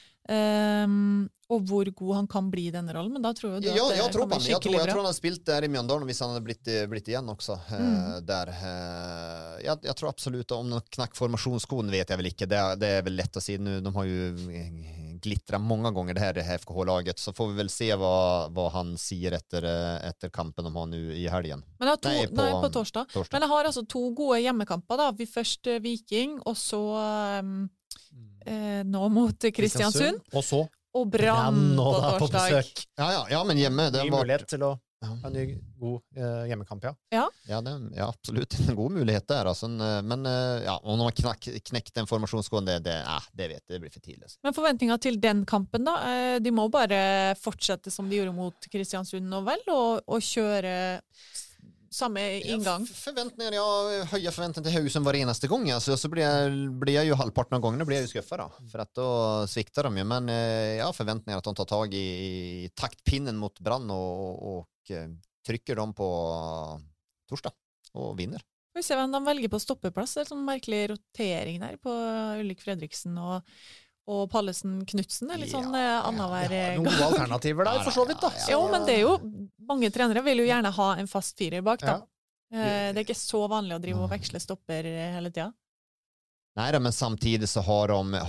Og hvor god han kan bli i denne rollen, men da tror jeg at det kan bli skikkelig bra. Jeg tror han har spilt der i Mjøndalen hvis han hadde blitt igjen også der. Jeg tror absolutt om noen knakk formasjonskoden vet jeg vel ikke, det er vel lett å si nu, de har jo glittrat många gånger det här FKH-laget, så får vi väl se vad han sier etter kampen de har nu i helgen. Men på torsdag. Men jeg har altså 2 gode hjemmekamper da. Vi først Viking, og så nå mot Kristiansund. Og Brann på torsdag. Ja, men hjemme det var mulighet til å ha en ny god hjemmekamp, Ja, absolutt en god mulighet der, altså. Men om de har knekt en formasjonsgående, det blir for tidlig. Men forventninger til den kampen da, de må bare fortsette som de gjorde mot Kristiansund nå vel, og kjøre samme inngang. Förväntningar, jag höjer förväntningar till Haugesund var enaste gång. Alltså, så blir jag ju halvparten av gångerna blir jag ju skuffad då. För att då sviktar de ju. Men jag har förväntningar att de tar tag i taktpinnen mot Brann och trycker dem på torsdag og vinner. Vi ser hvem de velger på stoppeplass. Det er sånn merkelig rotering der på Ulrik Fredriksen og Pallesen Knudsen. Det er litt sånn annenhver gang. Noen alternativer der, for så vidt da. Jo, men det er jo, mange trenere vil jo gjerne ha en fast firer bak da. Det er ikke så vanlig å drive og veksle stopper hele tiden. Nej då, men samtidigt så har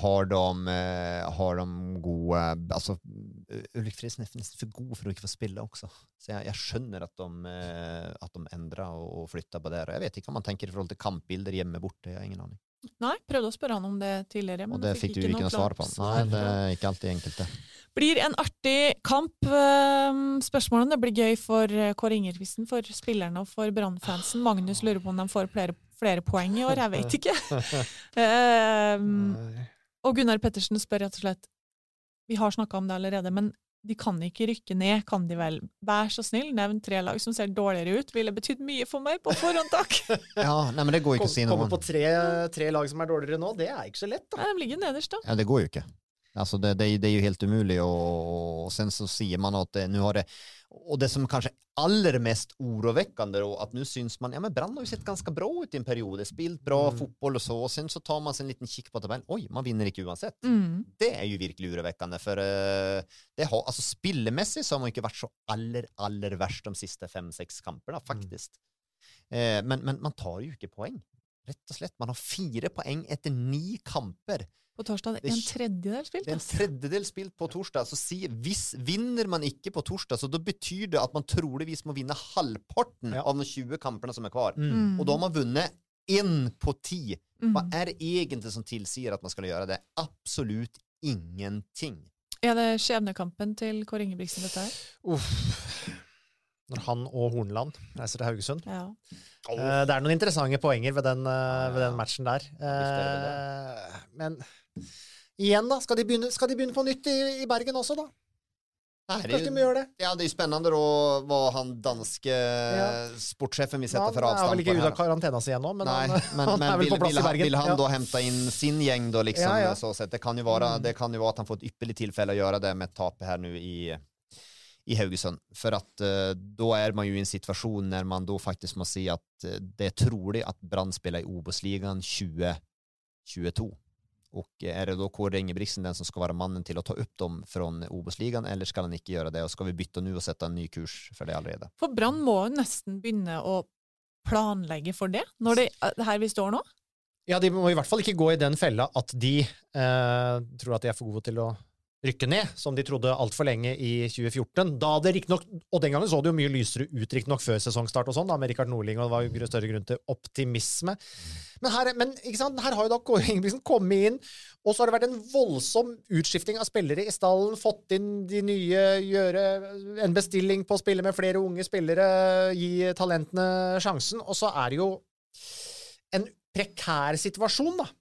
de gode, alltså Ulrik Fredriksen är nästan för god för att få spela också. Så jag skönner att de ändrar och flyttar på det. Jag vet inte om man tänker i forhold till kampbilder hjemme borte, jeg har ingen aning. Nei, prøvde å spørre han om det tidligere, men og det fikk du ikke noe svar på. Nei, det er ikke alltid enkelt det. Blir en artig kamp. Spørsmålene, det blir gøy for Kåre Ingebrigtsen, for spillerne og for Brann-fansen. Magnus lurer på om de får flere poeng i år, jeg vet ikke. Og Gunnar Pettersen spør rett og slett, vi har snakket om det allerede, men de kan ikke rykke ned, kan de vel? Vær så snill, nevn 3 lag som ser dårligere ut. Ville betydd mye for meg på forhånd, takk. Ja, nei, men det går jo ikke å si noe. Komme på tre lag som er dårligere nå, det er ikke så lett da. Nei, de ligger nederst da. Ja, det går jo ikke. Alltså det är ju helt umuligt och sen så ser man att nu har det och det som kanske allra mest oroväckande då att nu syns man men Brann har ju sett ganska bra ut i en period, det spelat bra fotboll och så och sen så tar man sig en liten kik på tabellen. Oj, man vinner inte oavsett. Det är ju virkelig oroväckande för det har alltså spillemässigt så har man inte varit så aller värst de sista 5-6 kamperna faktiskt. Men man tar ju inte poäng. Rätt och slett, man har 4 poäng efter 9 kamper. På torsdag, en tredjedel spilt. Det er en tredjedel spilt på torsdag. Så hvis vinner man ikke på torsdag, så da betyr det at man troligvis må vinne halvparten av de 20 kampene som er kvar. Og da har man vunnet 1 på 10. Hva er det egentlig som tilsier at man skal gjøre det? Absolutt ingenting. Er det skjebnekampen til Kåre Ingebrigtsen dette her? Når han og Hornland reiser til Haugesund. Ja. Det er noen interessante poenger ved den matchen der. Men igjen da, skal de begynne på nytt i Bergen også da? Kanskje de må gjøre det? Ja, det er jo spennende da hva han danske sportssjefen vil sette for avstand på her. Han er vel ikke ut av karantena seg igjen nå, men han er vel på plass i Bergen. Vil han da hente inn sin gjeng da, liksom? Så sett. Det kan jo være at han får et ypperlig tilfelle å gjøre det med tapet her nu i Haugesund. For at då er man jo i en situasjon når man då faktisk må si at det er trolig at Brann spiller i Obos-ligaen 2022. Og er det då Kåre Ingebrigtsen den som skal være mannen til å ta upp dem fra Obos-ligaen, eller skal han ikke gjøre det? Og skal vi bytte nå og sette en ny kurs for det allerede? For Brann må jo nesten begynne å planlegge for det, når det her vi står nå? Ja, de må i hvert fall ikke gå i den fella at de tror at de er for gode til å rykke ned, som de trodde alt for lenge i 2014. Da det riktig nok, og den gangen så det jo mye lysere ut riktig nok før sesongstart og sånn, da, med Rikard Norling, og det var jo større grunn til optimisme. Men ikke sant, her har jo da Kåre Ingebrigtsen kommet inn, og så har det vært en voldsom utskifting av spillere i stallen, fått inn de nye, gjøre en bestilling på å spille med flere unge spillere, gi talentene sjansen, og så er det jo en prekær situasjon da.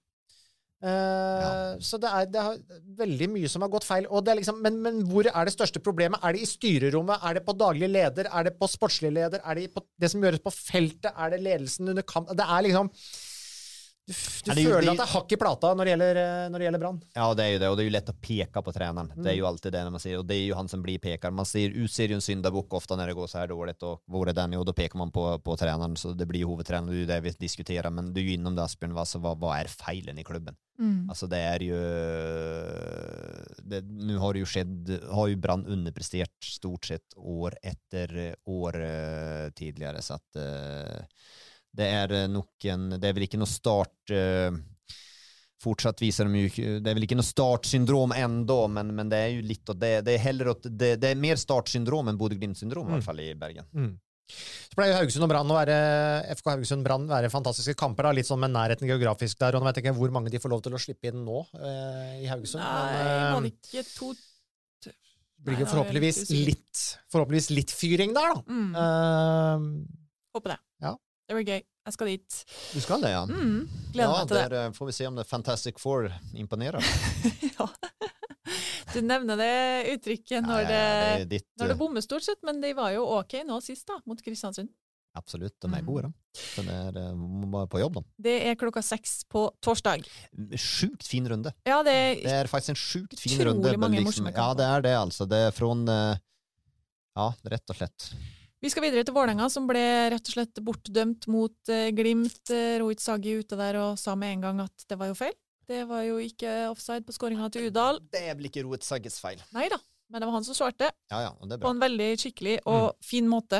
Så det er veldig mye som har gått feil, og det er liksom, men hvor er det største problemet? Er det i styrerommet? Er det på daglig leder? Er det på sportslig leder? Er det på det som gjøres på feltet? Er det ledelsen under kamp? Det er liksom du føler at det er hakk i plata når det gjelder Brann. Ja, det er jo det, og det er jo lett å peka på tränaren. Det er jo alltid det når man sier, og det er jo han som blir pekar. Man ser jo en syndabok ofte når det går så her dårligt, og hvor er den jo, da peker man på tränaren, så det blir jo hovedtränaren, det er jo det vi diskuterer, men du er jo innom det, Asbjørn, hva er feilen i klubben? Altså det er jo nu har det jo skjedd, har jo Brann underprestert stort sett år etter år tidligere, så at det er vel ikke noe start fortsatt viser de jo, det er vel ikke noe startsyndrom enda, men det er jo litt, og det er heller det er mer startsyndrom enn Bodø/Glimt-syndrom i hvert fall i Bergen. Så pleier jo Haugesund og Brann å være FK Haugesund Brann være fantastiske kamper da, litt sånn med nærheten geografisk der, og nå vet jeg ikke hvor mange de får lov til å slippe inn nå i Haugesund. Nei, må det ikke blir jo forhåpentligvis litt fyring der da. Håper det. Ja. Det blir gøy. Jeg skal dit. Du skal det, ja. Gleder meg til det. Der får vi se om det Fantastic Four imponerer. Ja. Du nevner det uttrykket når det bommer stort sett, men de var jo ok nå sist da, mot Kristiansund. Absolutt, de gode. Så det bare på jobb, da. Det 6:00 på torsdag. Sjukt fin runde. Ja, det faktisk en sjukt fin runde. Mange morsomme kamper. Ja, det det, altså. Det från, rett og slett. Vi skal videre til Vålerenga, som ble rett og slett bortdømt mot Glimt. Rohit Sagi ute der og sa med en gang at det var jo feil. Det var jo ikke offside på skåringen til Udal. Det blir ikke Rohit Sagis feil. Neida, men det var han som svarte. Ja, og det bra. På en veldig skikkelig og fin måte.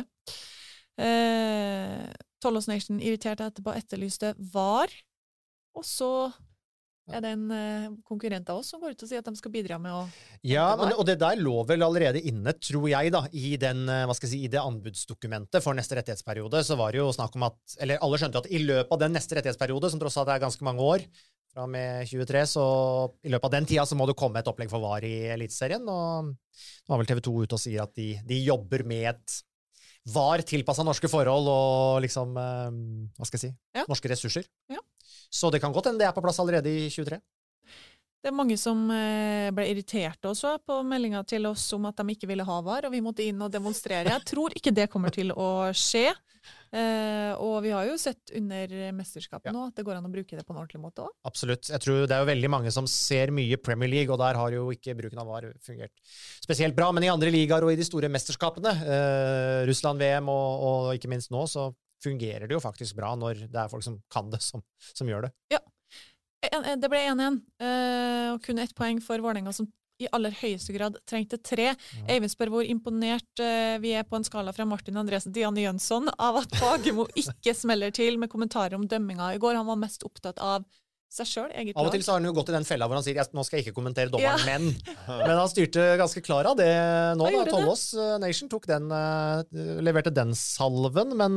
Tollås Nation irriterte etterpå, etterlyste VAR. Og så det en konkurrent av oss som går ut og sier at de skal bidra med å... Ja, og det der lå vel allerede inne, tror jeg da, i den, i det anbudsdokumentet for neste rettighetsperiode, så var det jo snakk om at, eller alle skjønte at i løpet av den neste rettighetsperiode, som tross alt ganske mange år, fra med 23, så i løpet av den tida så må det komme et opplegg for VAR i Eliteserien, og nå har vel TV 2 ute og sier at de jobber med et VAR tilpasset norske forhold og liksom, norske ressurser. Ja. Så det kan godt hende det på plass allerede i 23. Det mange som ble irritert også på meldingen til oss om at de ikke ville ha VAR, og vi måtte inn og demonstrere. Jeg tror ikke det kommer til å skje. Og vi har jo sett under mesterskapet nå at det går an å bruke det på en ordentlig måte også. Absolutt. Jeg tror det jo veldig mange som ser mye Premier League, og der har jo ikke bruken av VAR fungert spesielt bra, men i andre ligaer og i de store mesterskapene, Russland-VM og ikke minst nå, så fungerer det jo faktisk bra når det folk som kan det, som gjør det. Ja, det ble 1-1, og kun 1 poeng for Vålerenga, som i aller høyeste grad trengte 3. Eivind spør hvor imponert vi på en skala fra Martin Andresen til Janne Jønsson av at Fagermo ikke smeller til med kommentarer om dømminga i går. Han var mest opptatt av seg selv, eget lag. Av og til så har han jo gått i den fella hvor han sier nå skal jeg ikke kommentere dommeren, men han styrte ganske klar av det nå da. Tollås Nation tok leverte den salven, men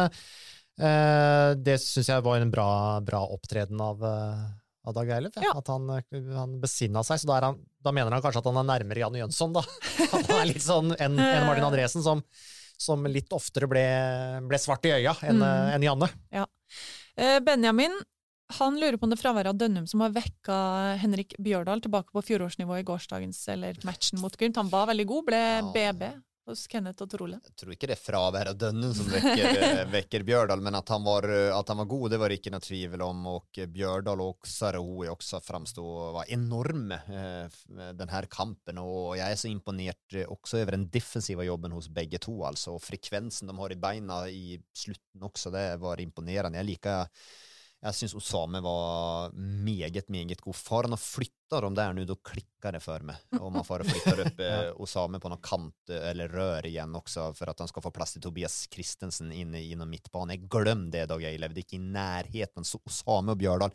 det synes jeg var en bra opptreden av Dag Eilef, at han besinnet seg, så da mener han kanskje at han nærmere Janne Jønsson da. At han litt sånn enn Martin Andresen, som litt oftere ble svart i øya enn Janne. Ja. Benjamin, han lurer på om det fraværet av Dønnum som har vekket Henrik Bjørdal tilbake på fjorårsnivå i gårsdagens, eller matchen mot Glimt. Han var veldig god, ble BB hos Kenneth og Trole. Jeg tror ikke det fraværet av Dønnum som vekker Bjørdal, men at han var god, det var ikke noe tvivel om, og Bjørdal og Sarawi også var enorme den her kampen, og jeg så imponert også over den defensiva jobben hos begge to, altså, og frekvensen de har i beina i slutten også, det var imponerende. Jeg synes Osame var meget god. Far han har flyttet dem der nu, då klickar det för mig. Om man får flytta upp Osame på någon kant eller rör igen också för att han ska få plats till Tobias Christensen inne inom mittbanen. Jag glömde det Dag Eilef, det gick i närheten. Så Osame och Bjørdal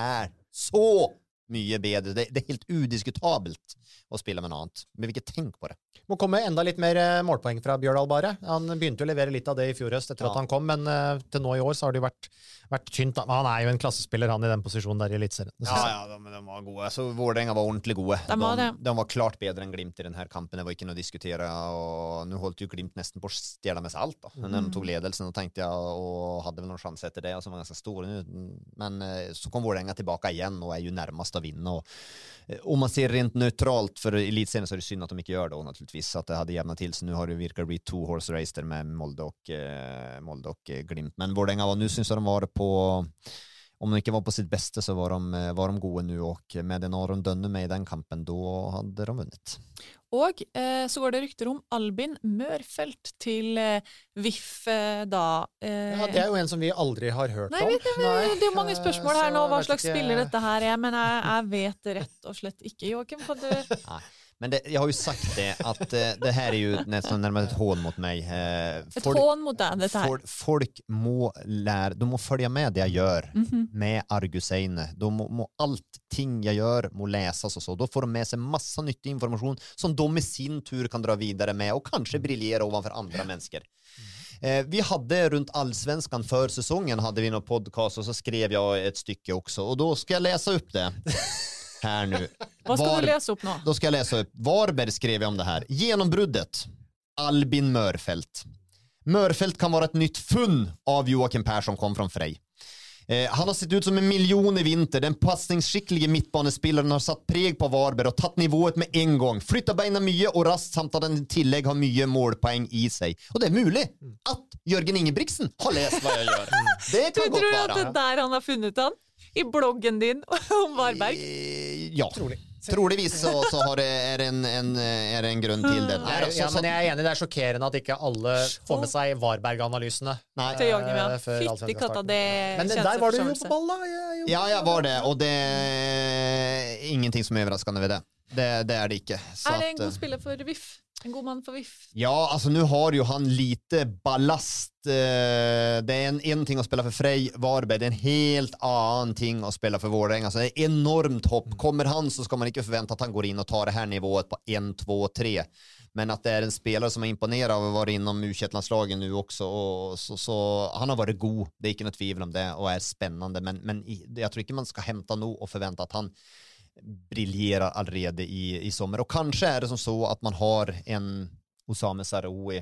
så mye bedre. Det helt udiskutabelt å spille med noe annet. Men vi ikke tenk på det. Må komme enda litt mer målpoeng fra Bjørdal bare. Han begynte å levere litt av det i fjor høst etter at han kom, men til nå i år så har det jo vært tynt. Han jo en klassespiller, han i den posisjonen der i Eliteserien. Ja, de var gode. Så Vålerenga var ordentlig gode. De var klart bedre enn Glimt i denne kampen. Det var ikke noe å diskutere, og nå holdt jo Glimt nesten på å stjele med seg alt da. Når de tok ledelsen, og tenkte jeg, og hadde vel noen sjanse etter det, og som var ganske store. Men så kom Vålerenga tilbake igjen, og jo nærmest å vinne, og om man ser rent neutralt for Elitserien så det synd at de ikke gjør det, og naturligvis at det hadde jevnet til, så nu har det virkelig blitt 2 horse race der med Molde og Glimt, men Vålerenga nu synes jeg de var på, om de ikke var på sitt beste så var de gode nu, og med den Aron Dønnum med i den kampen, da hadde de vunnet. Og så går det rykter om Albin Mørfelt til VIF da. Ja, det jo en som vi aldri har hørt om. Nei, det jo mange spørsmål her nå, hva slags spiller dette her men jeg vet rett og slett ikke, Joakim, kan du... Nei. Men jag har ju sagt det att det här är ju nästan närmast ett hån mot mig. Ett hån mot det här. Folk må lära, de må följa med det jag gör med Arguseine. De må allting jag gör må läsas och så. Då får de med sig massa nyttig information som de i sin tur kan dra vidare med och kanske briljera ovanför andra människor. Vi hade runt allsvenskan för säsongen hade vi någon podcast och så skrev jag ett stycke också och då ska jag läsa upp det. Här nu. Vad ska du läsa upp nu? Då ska jag läsa upp. Varberg skrev jag om det här. Genombruddet. Albin Mørfelt. Mørfelt kan vara ett nytt funn av Joakim Persson kom från Frej. Han har sett ut som en miljon i vinter. Den passningsskicklige mittbanespilleren har satt preg på Varberg og tatt nivået med en gang. Flyttet beina mye og raskt samt at den i tillegg har mye målpoeng i seg. Og det mulig at Jørgen Ingebrigtsen har lest hva jeg gjør. Det kan godt være. Du tror at det der han har funnet han? I bloggen din om Varberg? Ja, troligvis så har det en grunn til det. Ja, men jeg er enig, det er sjokkerende at ikke alle får med seg Varberg-analysene. Til jagen, ja. Fytti katta, det men der var du jo på ball, da. Ja, jeg var det, og det er ingenting som er overraskende ved det. Det er det ikke. Så er det en god spiller for VIF? En god mann for VIF? Ja, alltså nu har ju han lite ballast. Det är en ting att spela för Frej Varberg. Det är en helt annan ting att spela för Vålerenga. Alltså det är enormt hopp. Kommer han så ska man inte förvänta att han går in och tar det här nivået på 1, 2, 3. Men att det är en spelare som är imponerad av att vara inom U21-landslagen nu också. Och så han har varit god. Det är inte något tvivel om det och är spännande. Men jag tror inte man ska hämta nog och förvänta att han briljerar allerede i sommer. Og kanskje er det som så at man har en Osame Sarawi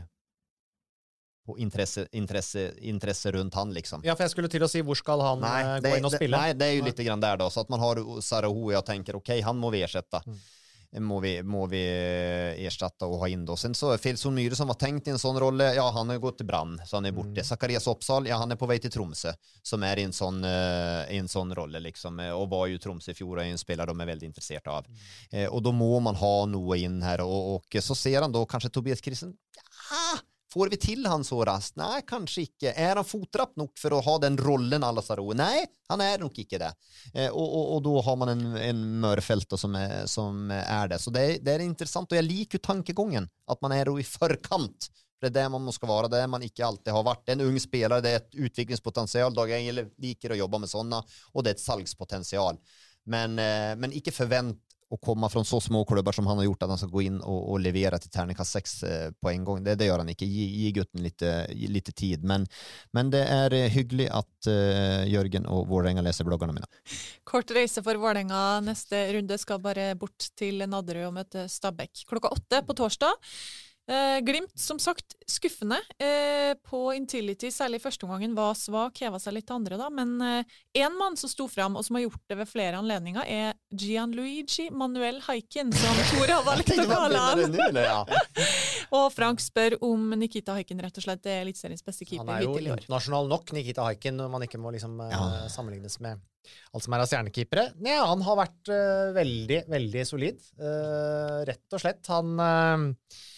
på interesse rundt han, liksom. Ja, for jeg skulle til å si, hvor skal han gå inn og spille? Nei, det er jo litt grann der da, så at man har Sarawi og tenker, ok, han må vi ersätta. Må vi ersätta og ha inn då. Sen så Felson Myhre som var tenkt i en sånn rolle, ja, han har gått til Brann, så han er borte. Zacharias Oppsal, ja, han er på vei til Tromsø, som er i en sånn rolle, liksom, og var jo Tromsø i fjor, og en spiller de er veldig interessert av. Og da må man ha noe inn her, og så ser han da kanskje Tobias Krisen, ja, får vi til han så raskt? Nei, kanskje ikke. Er han fotrapp nok for å ha den rollen alla Saro? Nei, han er nok ikke det. Og da har man en mørfelt som er det. Så det er interessant, og jeg liker jo tankegången, at man er i forkant. Det er det man må skal være, det man ikke alltid har vært. En ung spelare, det er et utviklingspotential. Dag Engel liker å jobbe med sånne, og det er et salgspotential. Men ikke forvent å komme fra så små klubber som han har gjort, at han skal gå inn og levere til terningkast 6 på en gang. Det gjør han ikke. Gi gutten litt tid. Men det er hyggelig at Jørgen og Vålerenga leser bloggene mine. Kort reise for Vålerenga. Neste runde skal bare bort til Nadderud og møte Stabæk. 8:00 på torsdag. Glimt, som sagt, skuffende på Intility, særlig første omgangen var svak, heva seg litt andre da, men en mann som sto fram og som har gjort det ved flere anledninger er Gianluigi Manuel Haikin, som Tor har valgt å kalle han. Og Frank spør om Nikita Haikin rett og slett er eliteseriens beste keeper. Han er jo internasjonal nok, Nikita Haikin, når man ikke må liksom sammenlignes med alt som er av stjernekeepere. Ja, han har vært veldig, veldig solid. Rett og slett. Han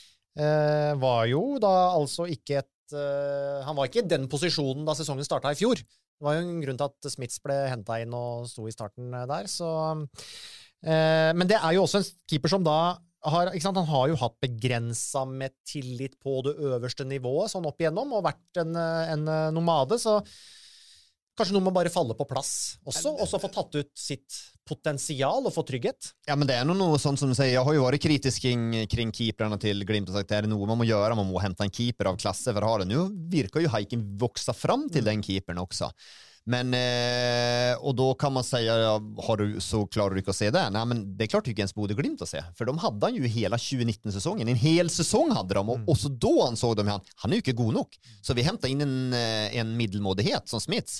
var jo da altså ikke han var ikke i den posisjonen da sesongen startet i fjor. Det var jo en grunn til at Smits ble hentet inn og sto i starten der, så men det er jo også en keeper som da ikke sant? Han har jo hatt begrenset med tillit på det øverste nivået sånn opp igjennom, og vært en nomade, så kanskje noe må bare falle på plass også, og så få tatt ut sitt potensial og få trygghet. Ja, men det er noe sånt som du sier. Jeg har jo vært kritisk kring keeperne til Glimt og sagt det er noe man må gjøre, man må hente en keeper av klasse for å ha det. Nå virker jo Haikin vokse fram til den keeperen også. Men, og da kan man si, så klarer du ikke å se det? Nei, men det klarte jo ikke ens Bodø Glimt å se, for de hadde han jo hele 2019-sesongen, en hel sesong hadde de, og også da ansåg de han er jo ikke god nok, så vi hentet inn en middelmådighet som Smits.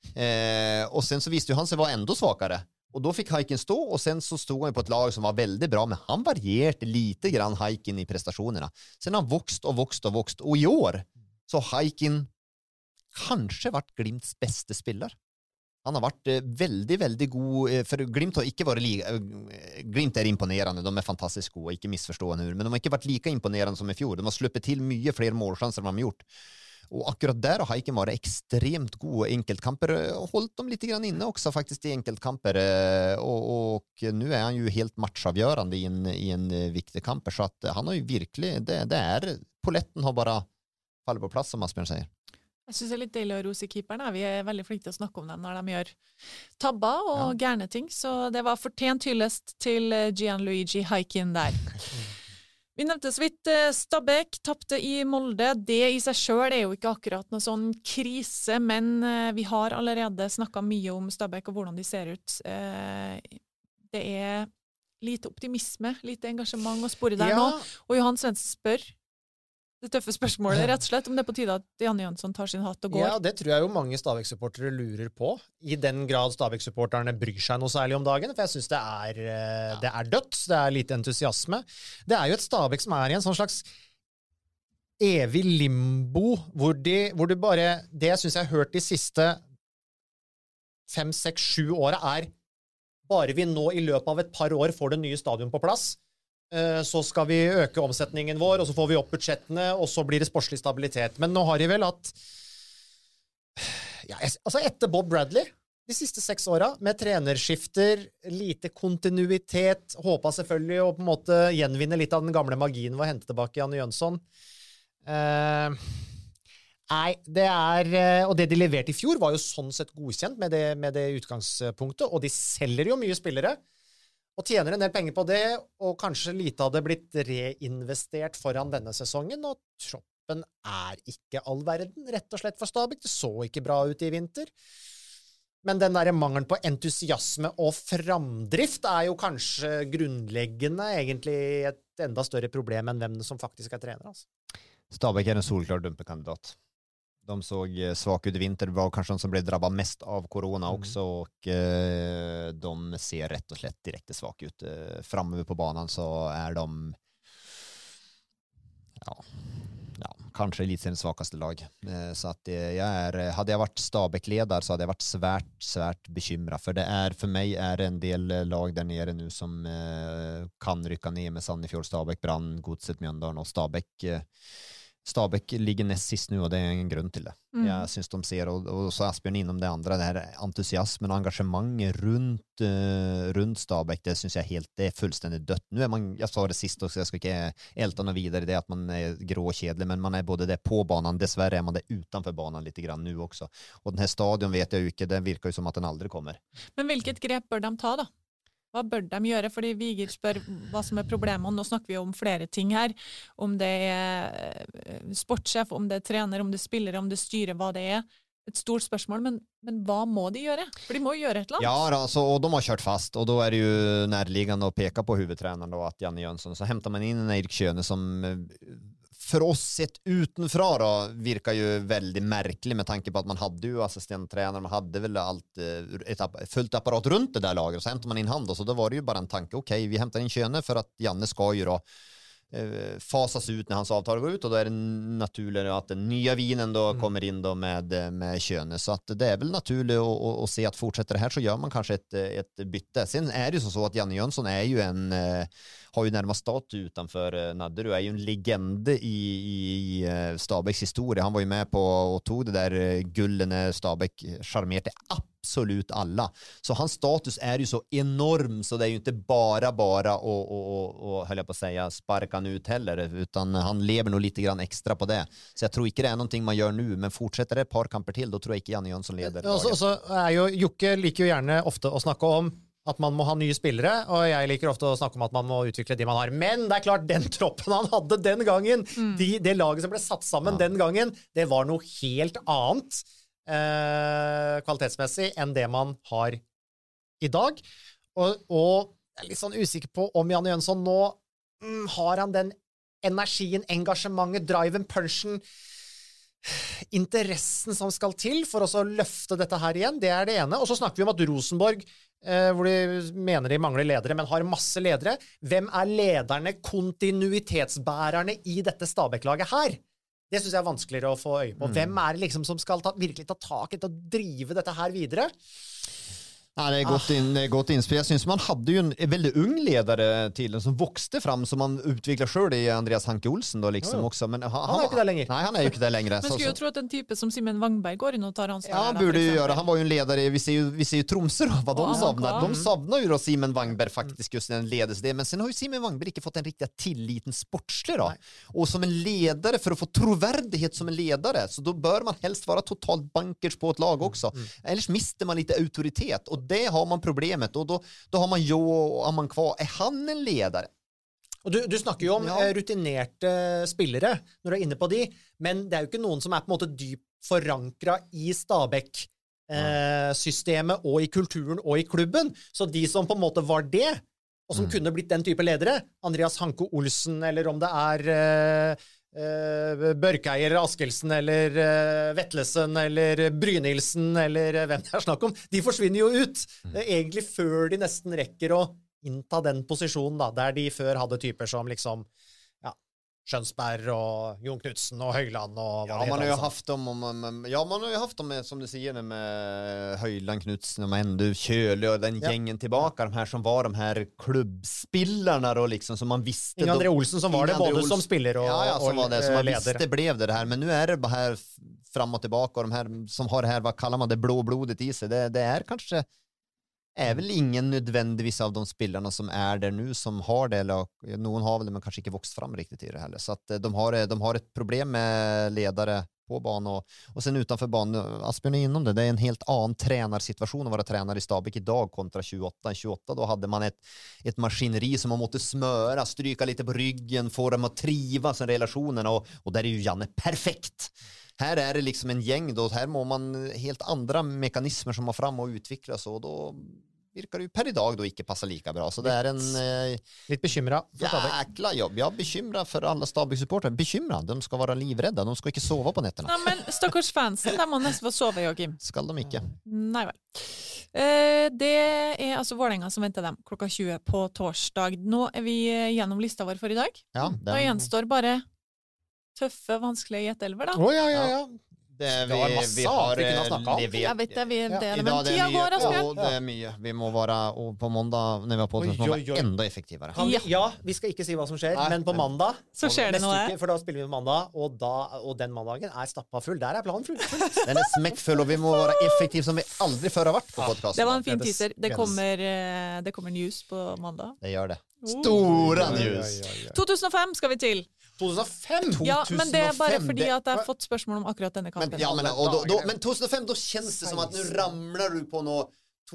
Og sen så visste jo han seg var enda svakere, og da fikk Haikin stå, og sen så stod han på et lag som var veldig bra, men han varierte lite grann Haikin i prestasjonerna. Sen har han vokst, og i år så har Haikin kanskje vært Glimts beste spiller. Han har vært veldig, veldig god, for Glimt har ikke vært Glimt er imponerende, de er fantastisk gode, ikke misforstående, men de har ikke vært like imponerende som i fjor. De har sluppet til mye flere målsjanser enn de har gjort. Og akkurat der har Haikin vært ekstremt gode enkeltkamper, og holdt dem litt grann inne også faktisk i enkeltkamper, og nå er han jo helt matchavgjørende i en viktig kamper, så at han har jo virkelig, det er, poletten har bare fallet på plass, som Asbjørn sier. Jeg synes det er litt deilig å rose keeperne. Vi er veldig flinke til å snakke om dem når de gjør tabber og gærne ting, så det var fortjent hyllest til Gianluigi Haikin der. Vi nevnte så vidt Stabæk tappte i Molde. Det i seg selv er jo ikke akkurat noe sånn krise, men vi har allerede snakket mye om Stabæk og hvordan de ser ut. Det er lite optimisme, lite engasjement å spore der nå. Og Johan Svendsen spør, det tøffe spørsmålet, rett og slett, om det på tide at Janne Jønsson tar sin hatt og går. Ja, det tror jeg jo mange Stabæk-supportere lurer på, i den grad Stabæk-supporterne bryr seg noe særlig om dagen, for jeg synes det er dødt, det er lite entusiasme. Det er jo et Stabæk som er i en sånn slags evig limbo, hvor du bare, det jeg synes jeg har hørt de siste 5, 6, 7 årene bare vi nå i løpet av et par år får det nye stadion på plass, så skal vi øke omsetningen vår, og så får vi opp budsjettene, og så blir det sportslig stabilitet. Men nå har de vel at altså etter Bob Bradley, de siste 6 årene, med trenerskifter, lite kontinuitet, håpet selvfølgelig å på en måte gjenvinne litt av den gamle magien ved å hente tilbake Janne Jønsson. Nei, og det de leverte i fjor var jo sånn sett godkjent med det utgangspunktet, og de selger jo mye spillere, og tjener en del penger på det, og kanskje lite hadde blitt reinvestert foran denne sesongen, og troppen ikke all verden, rett og slett for Stabæk. Det så ikke bra ut i vinter. Men den der mangelen på entusiasme og framdrift jo kanskje grunnleggende egentlig et enda større problem enn hvem som faktisk trener. Altså. Stabæk en solklar dumpekandidat. De såg svag ut i vinter, det var kanske de som blev drabbade mest av corona också, och de ser rätt och slett direkt svag ut. Framme på banan så de kanske elitseriens svagaste lag. Så att hade jag varit Stabæk-ledare så hade jag varit svärt bekymrad, för det för mig det en del lag där nere nu som kan rycka ner med Sandefjord, Stabæk, Brann, Godset, Mjøndalen, och Stabæk ligger näst sist nu, och det en grund till det. Jag syns de ser, och så Asbjørn inom det andra, det här entusiasmen och engagemanget runt Stabæk, det syns jag det fullständigt dött. Nu man, jag sa det sist också, jag ska inte älta något vidare, det att man grå och kedlig, men man både det på banan, dessvärre man det utanför banan lite grann nu också. Och den här stadion vet jag ju inte, den virkar ju som att den aldrig kommer. Men vilket grep bör de ta då? Hva bør de gjøre? Fordi Viger spør hva som problemet, og nå snakker vi om flere ting her. Om det sportssjef, om det trener, om det spillere, om det styrer, hva det Et stort spørsmål, men hva må de gjøre? For de må jo gjøre et eller annet. Ja, alltså, och de har kört fast, och då det ju närliggande att peka på huvudtränaren då, att Janne Jønsson, så hämtar man in en Erik Kjøne som för oss sett utenfra då virkar ju väldigt märklig med tanke på att man hade ju assistenttränare, man hade väl allt ett fullt apparat runt det där laget, så hämtar man in han då, så då var det ju bara en tanke, okej, vi hämtar in Kjøne för att Janne ska ju då fasas ut när hans avtal går ut, och då det naturligt att den nya vinen då kommer in då med Kjøne, så att det väl naturligt att se att fortsätter det här så gör man kanske ett bytte. Sen det ju så att Janne Jønsson ju har ju närmast stått utanför Nadderud, ju en legend i Stabæks historia. Han var ju med på och tog det där guldet när Stabæk charmerade absolut alla. Så hans status ju så enorm, så det är ju inte bara och höll jag på att säga sparka han ut heller, utan han lever nog lite grann extra på det. Så jag tror inte det är någonting man gör nu, men fortsätter det ett par kamper till, då tror jag inte Janne Jønsson leder. Så ju Jokke liker ju gärna ofta att snacka om at man må ha nye spillere, og jeg liker ofte å snakke om at man må utvikle de man har. Men det klart, den troppen han hadde den gangen, det laget som ble satt sammen den gangen, det var noe helt annet kvalitetsmessig enn det man har i dag. Og jeg litt sånn usikker på om Janne Jønsson nå har han den energien, engasjementet, driven, punchen, interessen som skal til for å løfte dette her igjen. Det det ene. Og så snakker vi om at Rosenborg, hvor de mener de mangler ledere, men har masse ledere. Hvem lederne, kontinuitetsbærerne i dette Stabæk-laget her? Det synes jeg vanskeligere å få øye på. Hvem det liksom som skal virkelig ta tak i å drive dette her videre? Ja, det är gott inspel. Jag syns man hade ju en väldigt ung ledare till den som växte fram, som man utvecklar själv i Andreas Hanke Olsen då liksom också, men han inte där längre. Nej, han ju inte där längre. Men skulle ju tro att en typ som Simen Wangberg går in och tar ansvar. Ja, borde ju göra. Han var ju en ledare. Vi ser ju Tromsø då, vad de savnar. De savnar ju då Simen Wangberg faktiskt, just den ledelse. Men sen har ju Simen Wangberg inte fått en riktig tilliten sportslig då. Och som en ledare, för att få trovärdighet som en ledare, så då bör man helst vara totalt bankers på ett lag också. Ellers mister man lite auktoritet, och det har man problemet, och då har man och har man kvar. Han en ledare? Og du snakker jo om rutinerte spillere når du inne på de, men det jo ikke noen som på en måte dypt forankret i Stabæk-systemet og i kulturen og i klubben. Så de som på en måte var det, og som kunne blitt den type ledere, Andreas Hanke Olsen, eller om det Børkeier, Askelsen eller Vettlesen eller Brynildsen eller hvem det snakk om, de forsvinner jo ut. Egentlig før de nesten rekker å innta den posisjonen da, der de før hadde typer som liksom Skjønsberg og Jon Knudsen og Høyland og man har jo haft dem man har ju haft dem med, som du säger med Høyland, Knudsen och Mendu, Köle och den gängen tillbaka, de här som var de här klubbspillarna då liksom, som man visste Inge André Olsen som var det både som spiller och som var det som man leder. visste blev det här, men nu är det bara här fram och tillbaka och de här som har det här, vad kallar man det, blåblodet i sig, det är kanske är väl ingen nödvändigtvis av de spelarna som är där nu som har det, eller någon har väl det men kanske inte vuxit fram riktigt i det heller, så att de har ett problem med ledare på banan och sen utanför banan, Asbjørn är inom det är en helt annan tränarsituation att vara tränare i Stabæk idag kontra 28 då hade man ett maskineri som man måste smöra, stryka lite på ryggen, få dem att trivas i relationerna och där är ju Janne perfekt. Här är det liksom en gäng då, här må man helt andra mekanismer som har fram och utvecklas och då virker det ju per idag då inte passa lika bra. Så det är en lite bekymra. Jäkla jobb. Jag bekymrar för alla Stabæk-supporter. Bekymrad. De ska vara livrädda. De ska inte sova på nätterna. Ja, men stakkars fansen, de må nesten få sove, Joachim. Skal de ikke? Nei vel. Det er altså Vålerenga som venter dem klokka 20 på torsdag. Nå er vi gjennom lista vår for i dag. Ja, Da gjenstår bare tøffe, vanskelige gjettelver da. Ja. Vi har Jeg vet det, men tida går, Asbjørn. Det är mycket. Vi må vara, och på måndag när vi har på oss, må vara ännu effektivare. Vi ska inte si hva som skjer, men på mandag så skjer det noe. For da spiller vi på mandag, og den mandagen stappa full. Der planen full. Den smekkfull, og vi må være effektiv som vi aldri før har vært på podcasten. Det var en fin teaser. Det kommer news på mandag. Det gjør det. Stora news. 2005 skal vi til. 2005? Ja, men det er bare fordi at jeg har fått spørsmål om akkurat denne kampen. Men 2005, då känns det som att nu ramlar du på något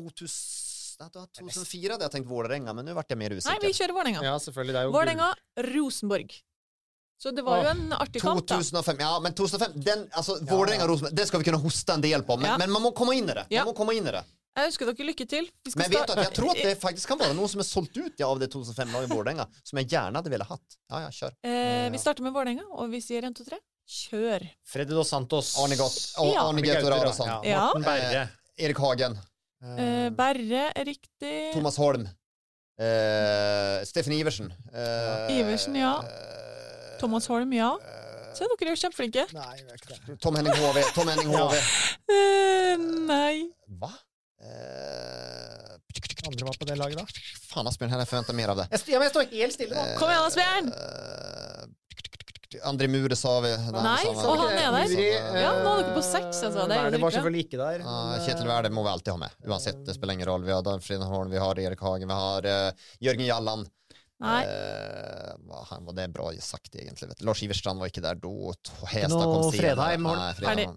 2004 hade jag tänkt Vålerenga, men nu vart jag mer usikker. Nej, vi kör Vålerenga. Ja, selvfølgelig. Det er jo Vålerenga, Rosenborg. Så det var jo en artig kamp da. 2005, ja, men 2005, Vålerenga, Rosenborg, det ska vi kunna hosta en del på, men man må komma in i det. Man må komma in i det. Jeg ønsker dere lykke til. Men vet du at jeg tror at det faktisk kan være noen som er solgt ut av det 2005-laget i Vålerenga, som jeg gjerne hadde ville hatt. Ja, kjør. Vi starter med Vålerenga, og vi sier 1, 2, 3. Kjør. Freddy Dos Santos. Arne Gautor Arason. Morten Berre. Erik Hagen. Berre er riktig. Thomas Holm. Steffen Iversen. Iversen, ja. Thomas Holm, ja. Så dere er jo kjempeflinke. Nei, Tom Henning Hove. Nei. Hva? Andre var på det laget da. Faen, Asbjørn, her forventer mer av det. Jeg står helt stille nå. Kom igjen, Asbjørn. André Mure sa vi. Nei, og han er der. Ja, nå er dere på 6, altså. Det var selvfølgelig ikke der. Kjetil Wærde må vi alltid ha med. Uansett, det spiller ingen roll. Vi har Fredrik Holm, vi har Erik Hagen, vi har Jørgen Jalland. Nei. Han var det bra sagt egentlig. Lars Iverstrand var ikke der då. Hestad kom Fredheim. Ferdig.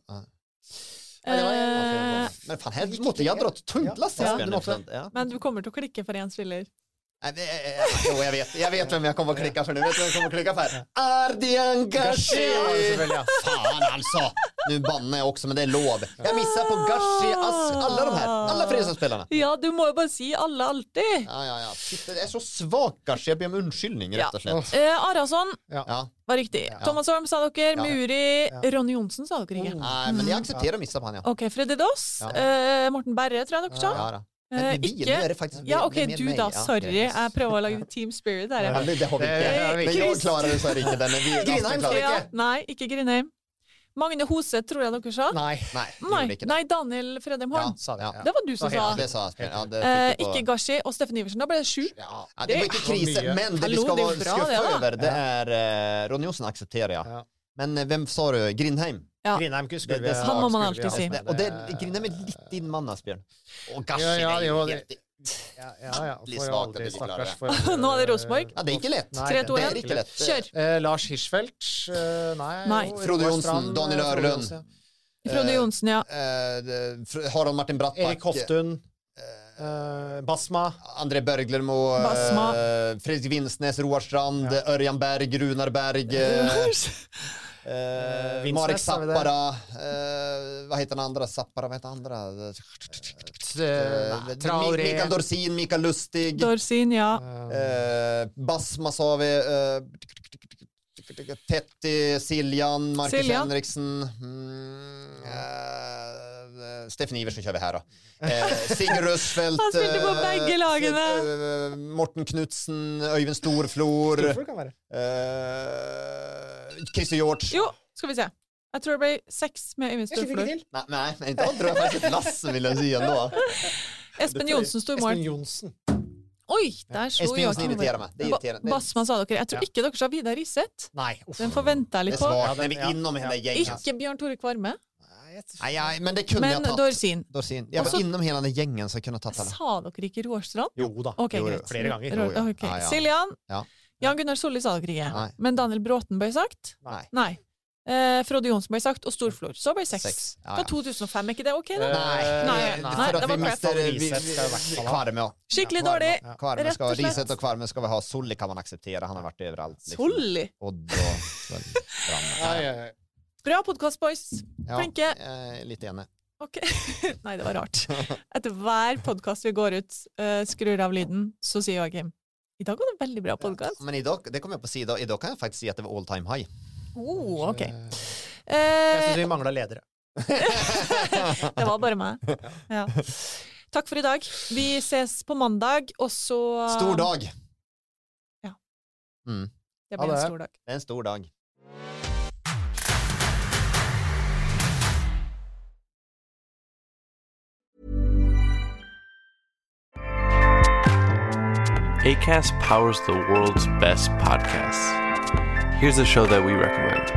Men fan, här måste jag dra ett tungt lass. Men du kommer til å klikke for en spiller. Jo, jag vet vem jag kommer att klicka för nu. Vet du vem jag kommer att klicka för? Ardian Gashi! Fan alltså! Nu bannar jag också, men det är lov. Jag missar på Gashi, alla de här. Alla Fredrikstad-spelarna. Ja, du må jo bare si alle alltid. Ja. Det är så svagt Gashi. Jag ber om unnskyldning, rett og slett. Arason var riktig. Thomas Holm sa dere, Muri, Ronny Johnsen sa dere ikke. Nej, men jag accepterar att missa på han, ja. Ok, Freddy Doss, Morten Berre, tror jeg dere sa. Ja, ikke ja, ok, du da, sorry. Jeg prøver å lage Team Spirit her. Det har vi ikke. Men jeg klarer det så ikke den. Grinheim sa ikke. Nei, ikke Grinheim. Magne Hose, tror jeg dere sa? Nei, Daniel Fredheim Holm. Det var du som sa. Det sa Asbjørn. Ikke Gashi og Steffen Iversen. Da ble det 7. Det var ikke krise, men det vi skal skuffe over, det er Ronny Johnsen aksepterer, ja. Men hvem sa du? Grinheim? Grinheim skulle vi han må man alltid si. Og Grinheim er litt din mann, Asbjørn. Og Gashi er helt svagt at vi klarer det. Nå er det Rosenborg. Ja, det er ikke lett. 3-2-1. Kjør. Lars Hirschfeldt. Nei. Frode Johnsen, Daniel Ørlund. Frode Johnsen, ja. Harald Martin Brattbakk. Erik Hoftun. Basma. André Berglermo. Fredrik Vinsnes, Roar Strand, Ørjan Berg, Runar Berg. Marek Zappara. Vad heter den andra? Zappara, vad heter andra? Mikael Dorsin, Mikael Lustig. Dorsin, ja. Basma sa vi. Tetti, Siljan, Marcus Siljan. Henriksen. Steffen Iversen kör vi här då. Sigurd Røsfeldt. Han spilte på begge lagene. Morten Knudsen, Øyvind Storflor. Storflor kan være. Christer Hjort. Jo, skal vi se. Jeg tror det ble 6 med Øyvind Jeg fikk Storflor. ikke til. Nej, inte tror jag faktiskt ett Lasse vill jag säga ändå. Espen Jonsen stod i mål. Espen Jonsen. Oi, der slo Espen Jonsen Joakim irriterer meg. Det er irriterende. Bassmann sa dere. Jeg tror ikke dere sa Vidar Risset. Nei, uff. Den får vente Det litt är på. svagt när vi är inom hela gänget. Ikke Bjørn Tore Kvarme, Nej, men det kunde men jag ta. Dorsin. Jag var Også- inom hela den gängen så jag kunde ta alla. Sa dere ikke Råstrand? Jo da. Ok, Jo, greit. flere ganger. Jo, jo. Ok. Ja, ja. Siljan. Ja. Jan Gunnar Solli sa dere ikke. Nei. Men Daniel Bråten ble sagt? Nej. Nei. Frode Jonsen ble sagt, og Storflor. Så ble 6. Sex. Ja, Fra ja. 2005, er ikke det ok da? Nej, Nei, för det att var vi crap. mister Risset ska i hvert fall ha. Kvarme, ja. Skikkelig Kvarme, dårlig. ja. Kvarme Rett ska og ha, slett. Riset och Kvarme ska vi ha. Solli kan man acceptera, han har varit överallt. Liksom. Solli. Odd och Strand. Bra podcast, boys. Ja, Flinke. lite enig. Ok. Nei, det var rart. Etter hver podcast vi går ut, skrur av lyden, så sier Joakim, i dag var det veldig bra podcast. Men idag, det kommer jag på sida, idag kan jag faktiskt säga att det var all time high. Oh, ok. Jeg synes vi mangler ledere. Det var bare meg. Ja. Takk for i dag. Vi ses på mandag, og så... Stor dag. Ja. Mm. Det blir en stor dag. Det är en stor dag. Acast powers the world's best podcasts. Here's a show that we recommend.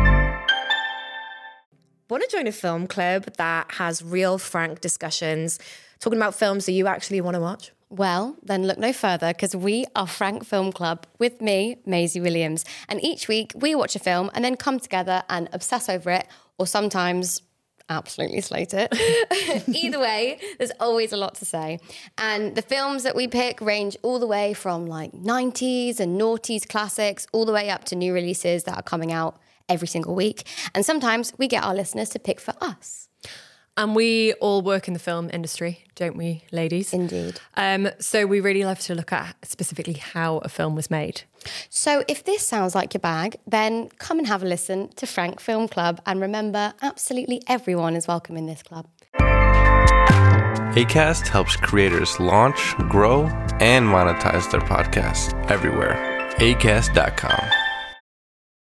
Want to join a film club that has real, frank discussions, talking about films that you actually want to watch? Well, then look no further, because we are Frank Film Club with me, Maisie Williams. And each week we watch a film and then come together and obsess over it, or sometimes absolutely slate it. Either way, there's always a lot to say. And the films that we pick range all the way from like 90s and noughties classics, all the way up to new releases that are coming out every single week. And sometimes we get our listeners to pick for us. And we all work in the film industry, don't we, ladies? Indeed. So we really love to look at specifically how a film was made. So if this sounds like your bag, then come and have a listen to Frank Film Club. And remember, absolutely everyone is welcome in this club. Acast helps creators launch, grow, and monetize their podcasts everywhere. Acast.com.